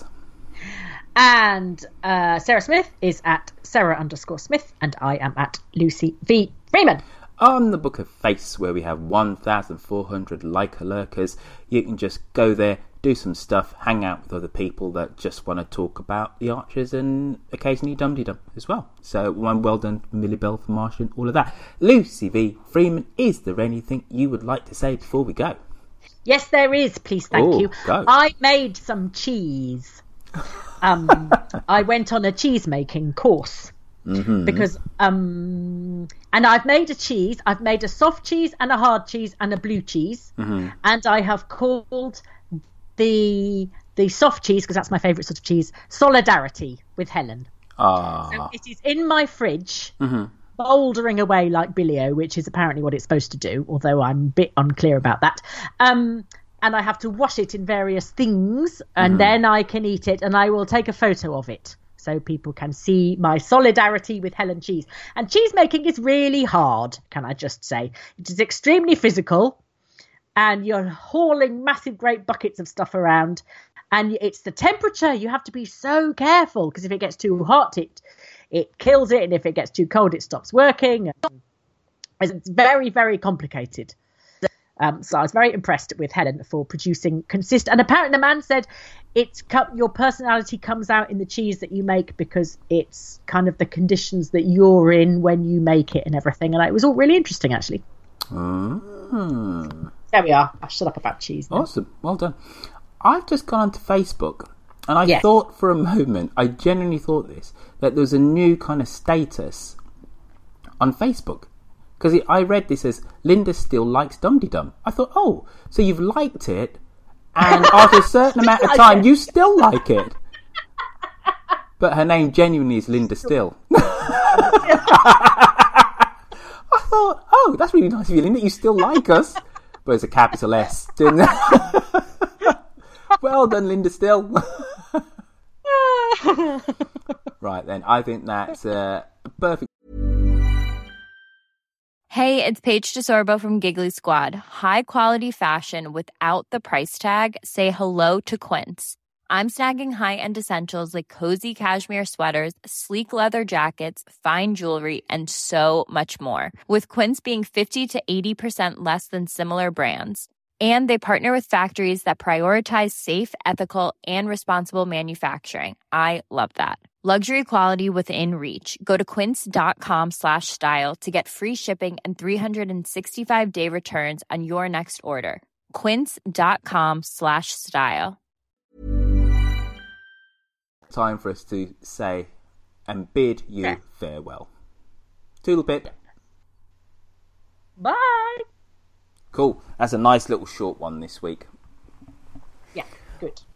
And uh, Sarah Smith is at Sarah underscore Smith, and I am at Lucy V. Freeman. On the Book of Face, where we have one thousand four hundred liker lurkers, you can just go there, do some stuff, hang out with other people that just want to talk about the Archers, and occasionally Dum-de-Dum as well. So one well done, Millie Bell for Martian, all of that. Lucy V. Freeman, is there anything you would like to say before we go? Yes, there is, please, thank Ooh, you. go. I made some cheese. Um, I went on a cheese making course. Mm-hmm. Because um and I've made a cheese I've made a soft cheese and a hard cheese and a blue cheese, mm-hmm. and I have called the the soft cheese, because that's my favourite sort of cheese, Solidarity with Helen. Ah. So it is in my fridge, mm-hmm. bouldering away like Billy-O, which is apparently what it's supposed to do, although I'm a bit unclear about that. Um and I have to wash it in various things, and mm-hmm. then I can eat it, and I will take a photo of it, so people can see my solidarity with Helen cheese. And cheese making is really hard, can I just say. It is extremely physical, and you're hauling massive great buckets of stuff around, and it's the temperature. You have to be so careful, because if it gets too hot, it it kills it, and if it gets too cold, it stops working. It's very, very complicated. Um, so I was very impressed with Helen for producing consistent. And apparently the man said it's your personality comes out in the cheese that you make, because it's kind of the conditions that you're in when you make it and everything. And it was all really interesting, actually. Uh, Hmm. There we are. I've shut up about cheese now. Awesome. Well done. I've just gone onto Facebook and I Yes. thought for a moment, I genuinely thought this, that there was a new kind of status on Facebook. Because I read this as Linda still likes Dum Dee Dum. I thought, oh, so you've liked it and after a certain amount of time you still like it. But her name genuinely is Linda Still. I thought, oh, that's really nice of you, Linda. You still like us. But it's a capital S, didn't it? Well done, Linda Still. Right then, I think that's uh, perfect. Hey, it's Paige DeSorbo from Giggly Squad. High quality fashion without the price tag. Say hello to Quince. I'm snagging high-end essentials like cozy cashmere sweaters, sleek leather jackets, fine jewelry, and so much more. With Quince being fifty to eighty percent less than similar brands. And they partner with factories that prioritize safe, ethical, and responsible manufacturing. I love that. Luxury quality within reach. Go to quince.com slash style to get free shipping and three sixty-five day returns on your next order. Quince.com slash style. Time for us to say and bid you yeah. farewell. Toodle pip. Bye. Cool. That's a nice little short one this week. Yeah, good.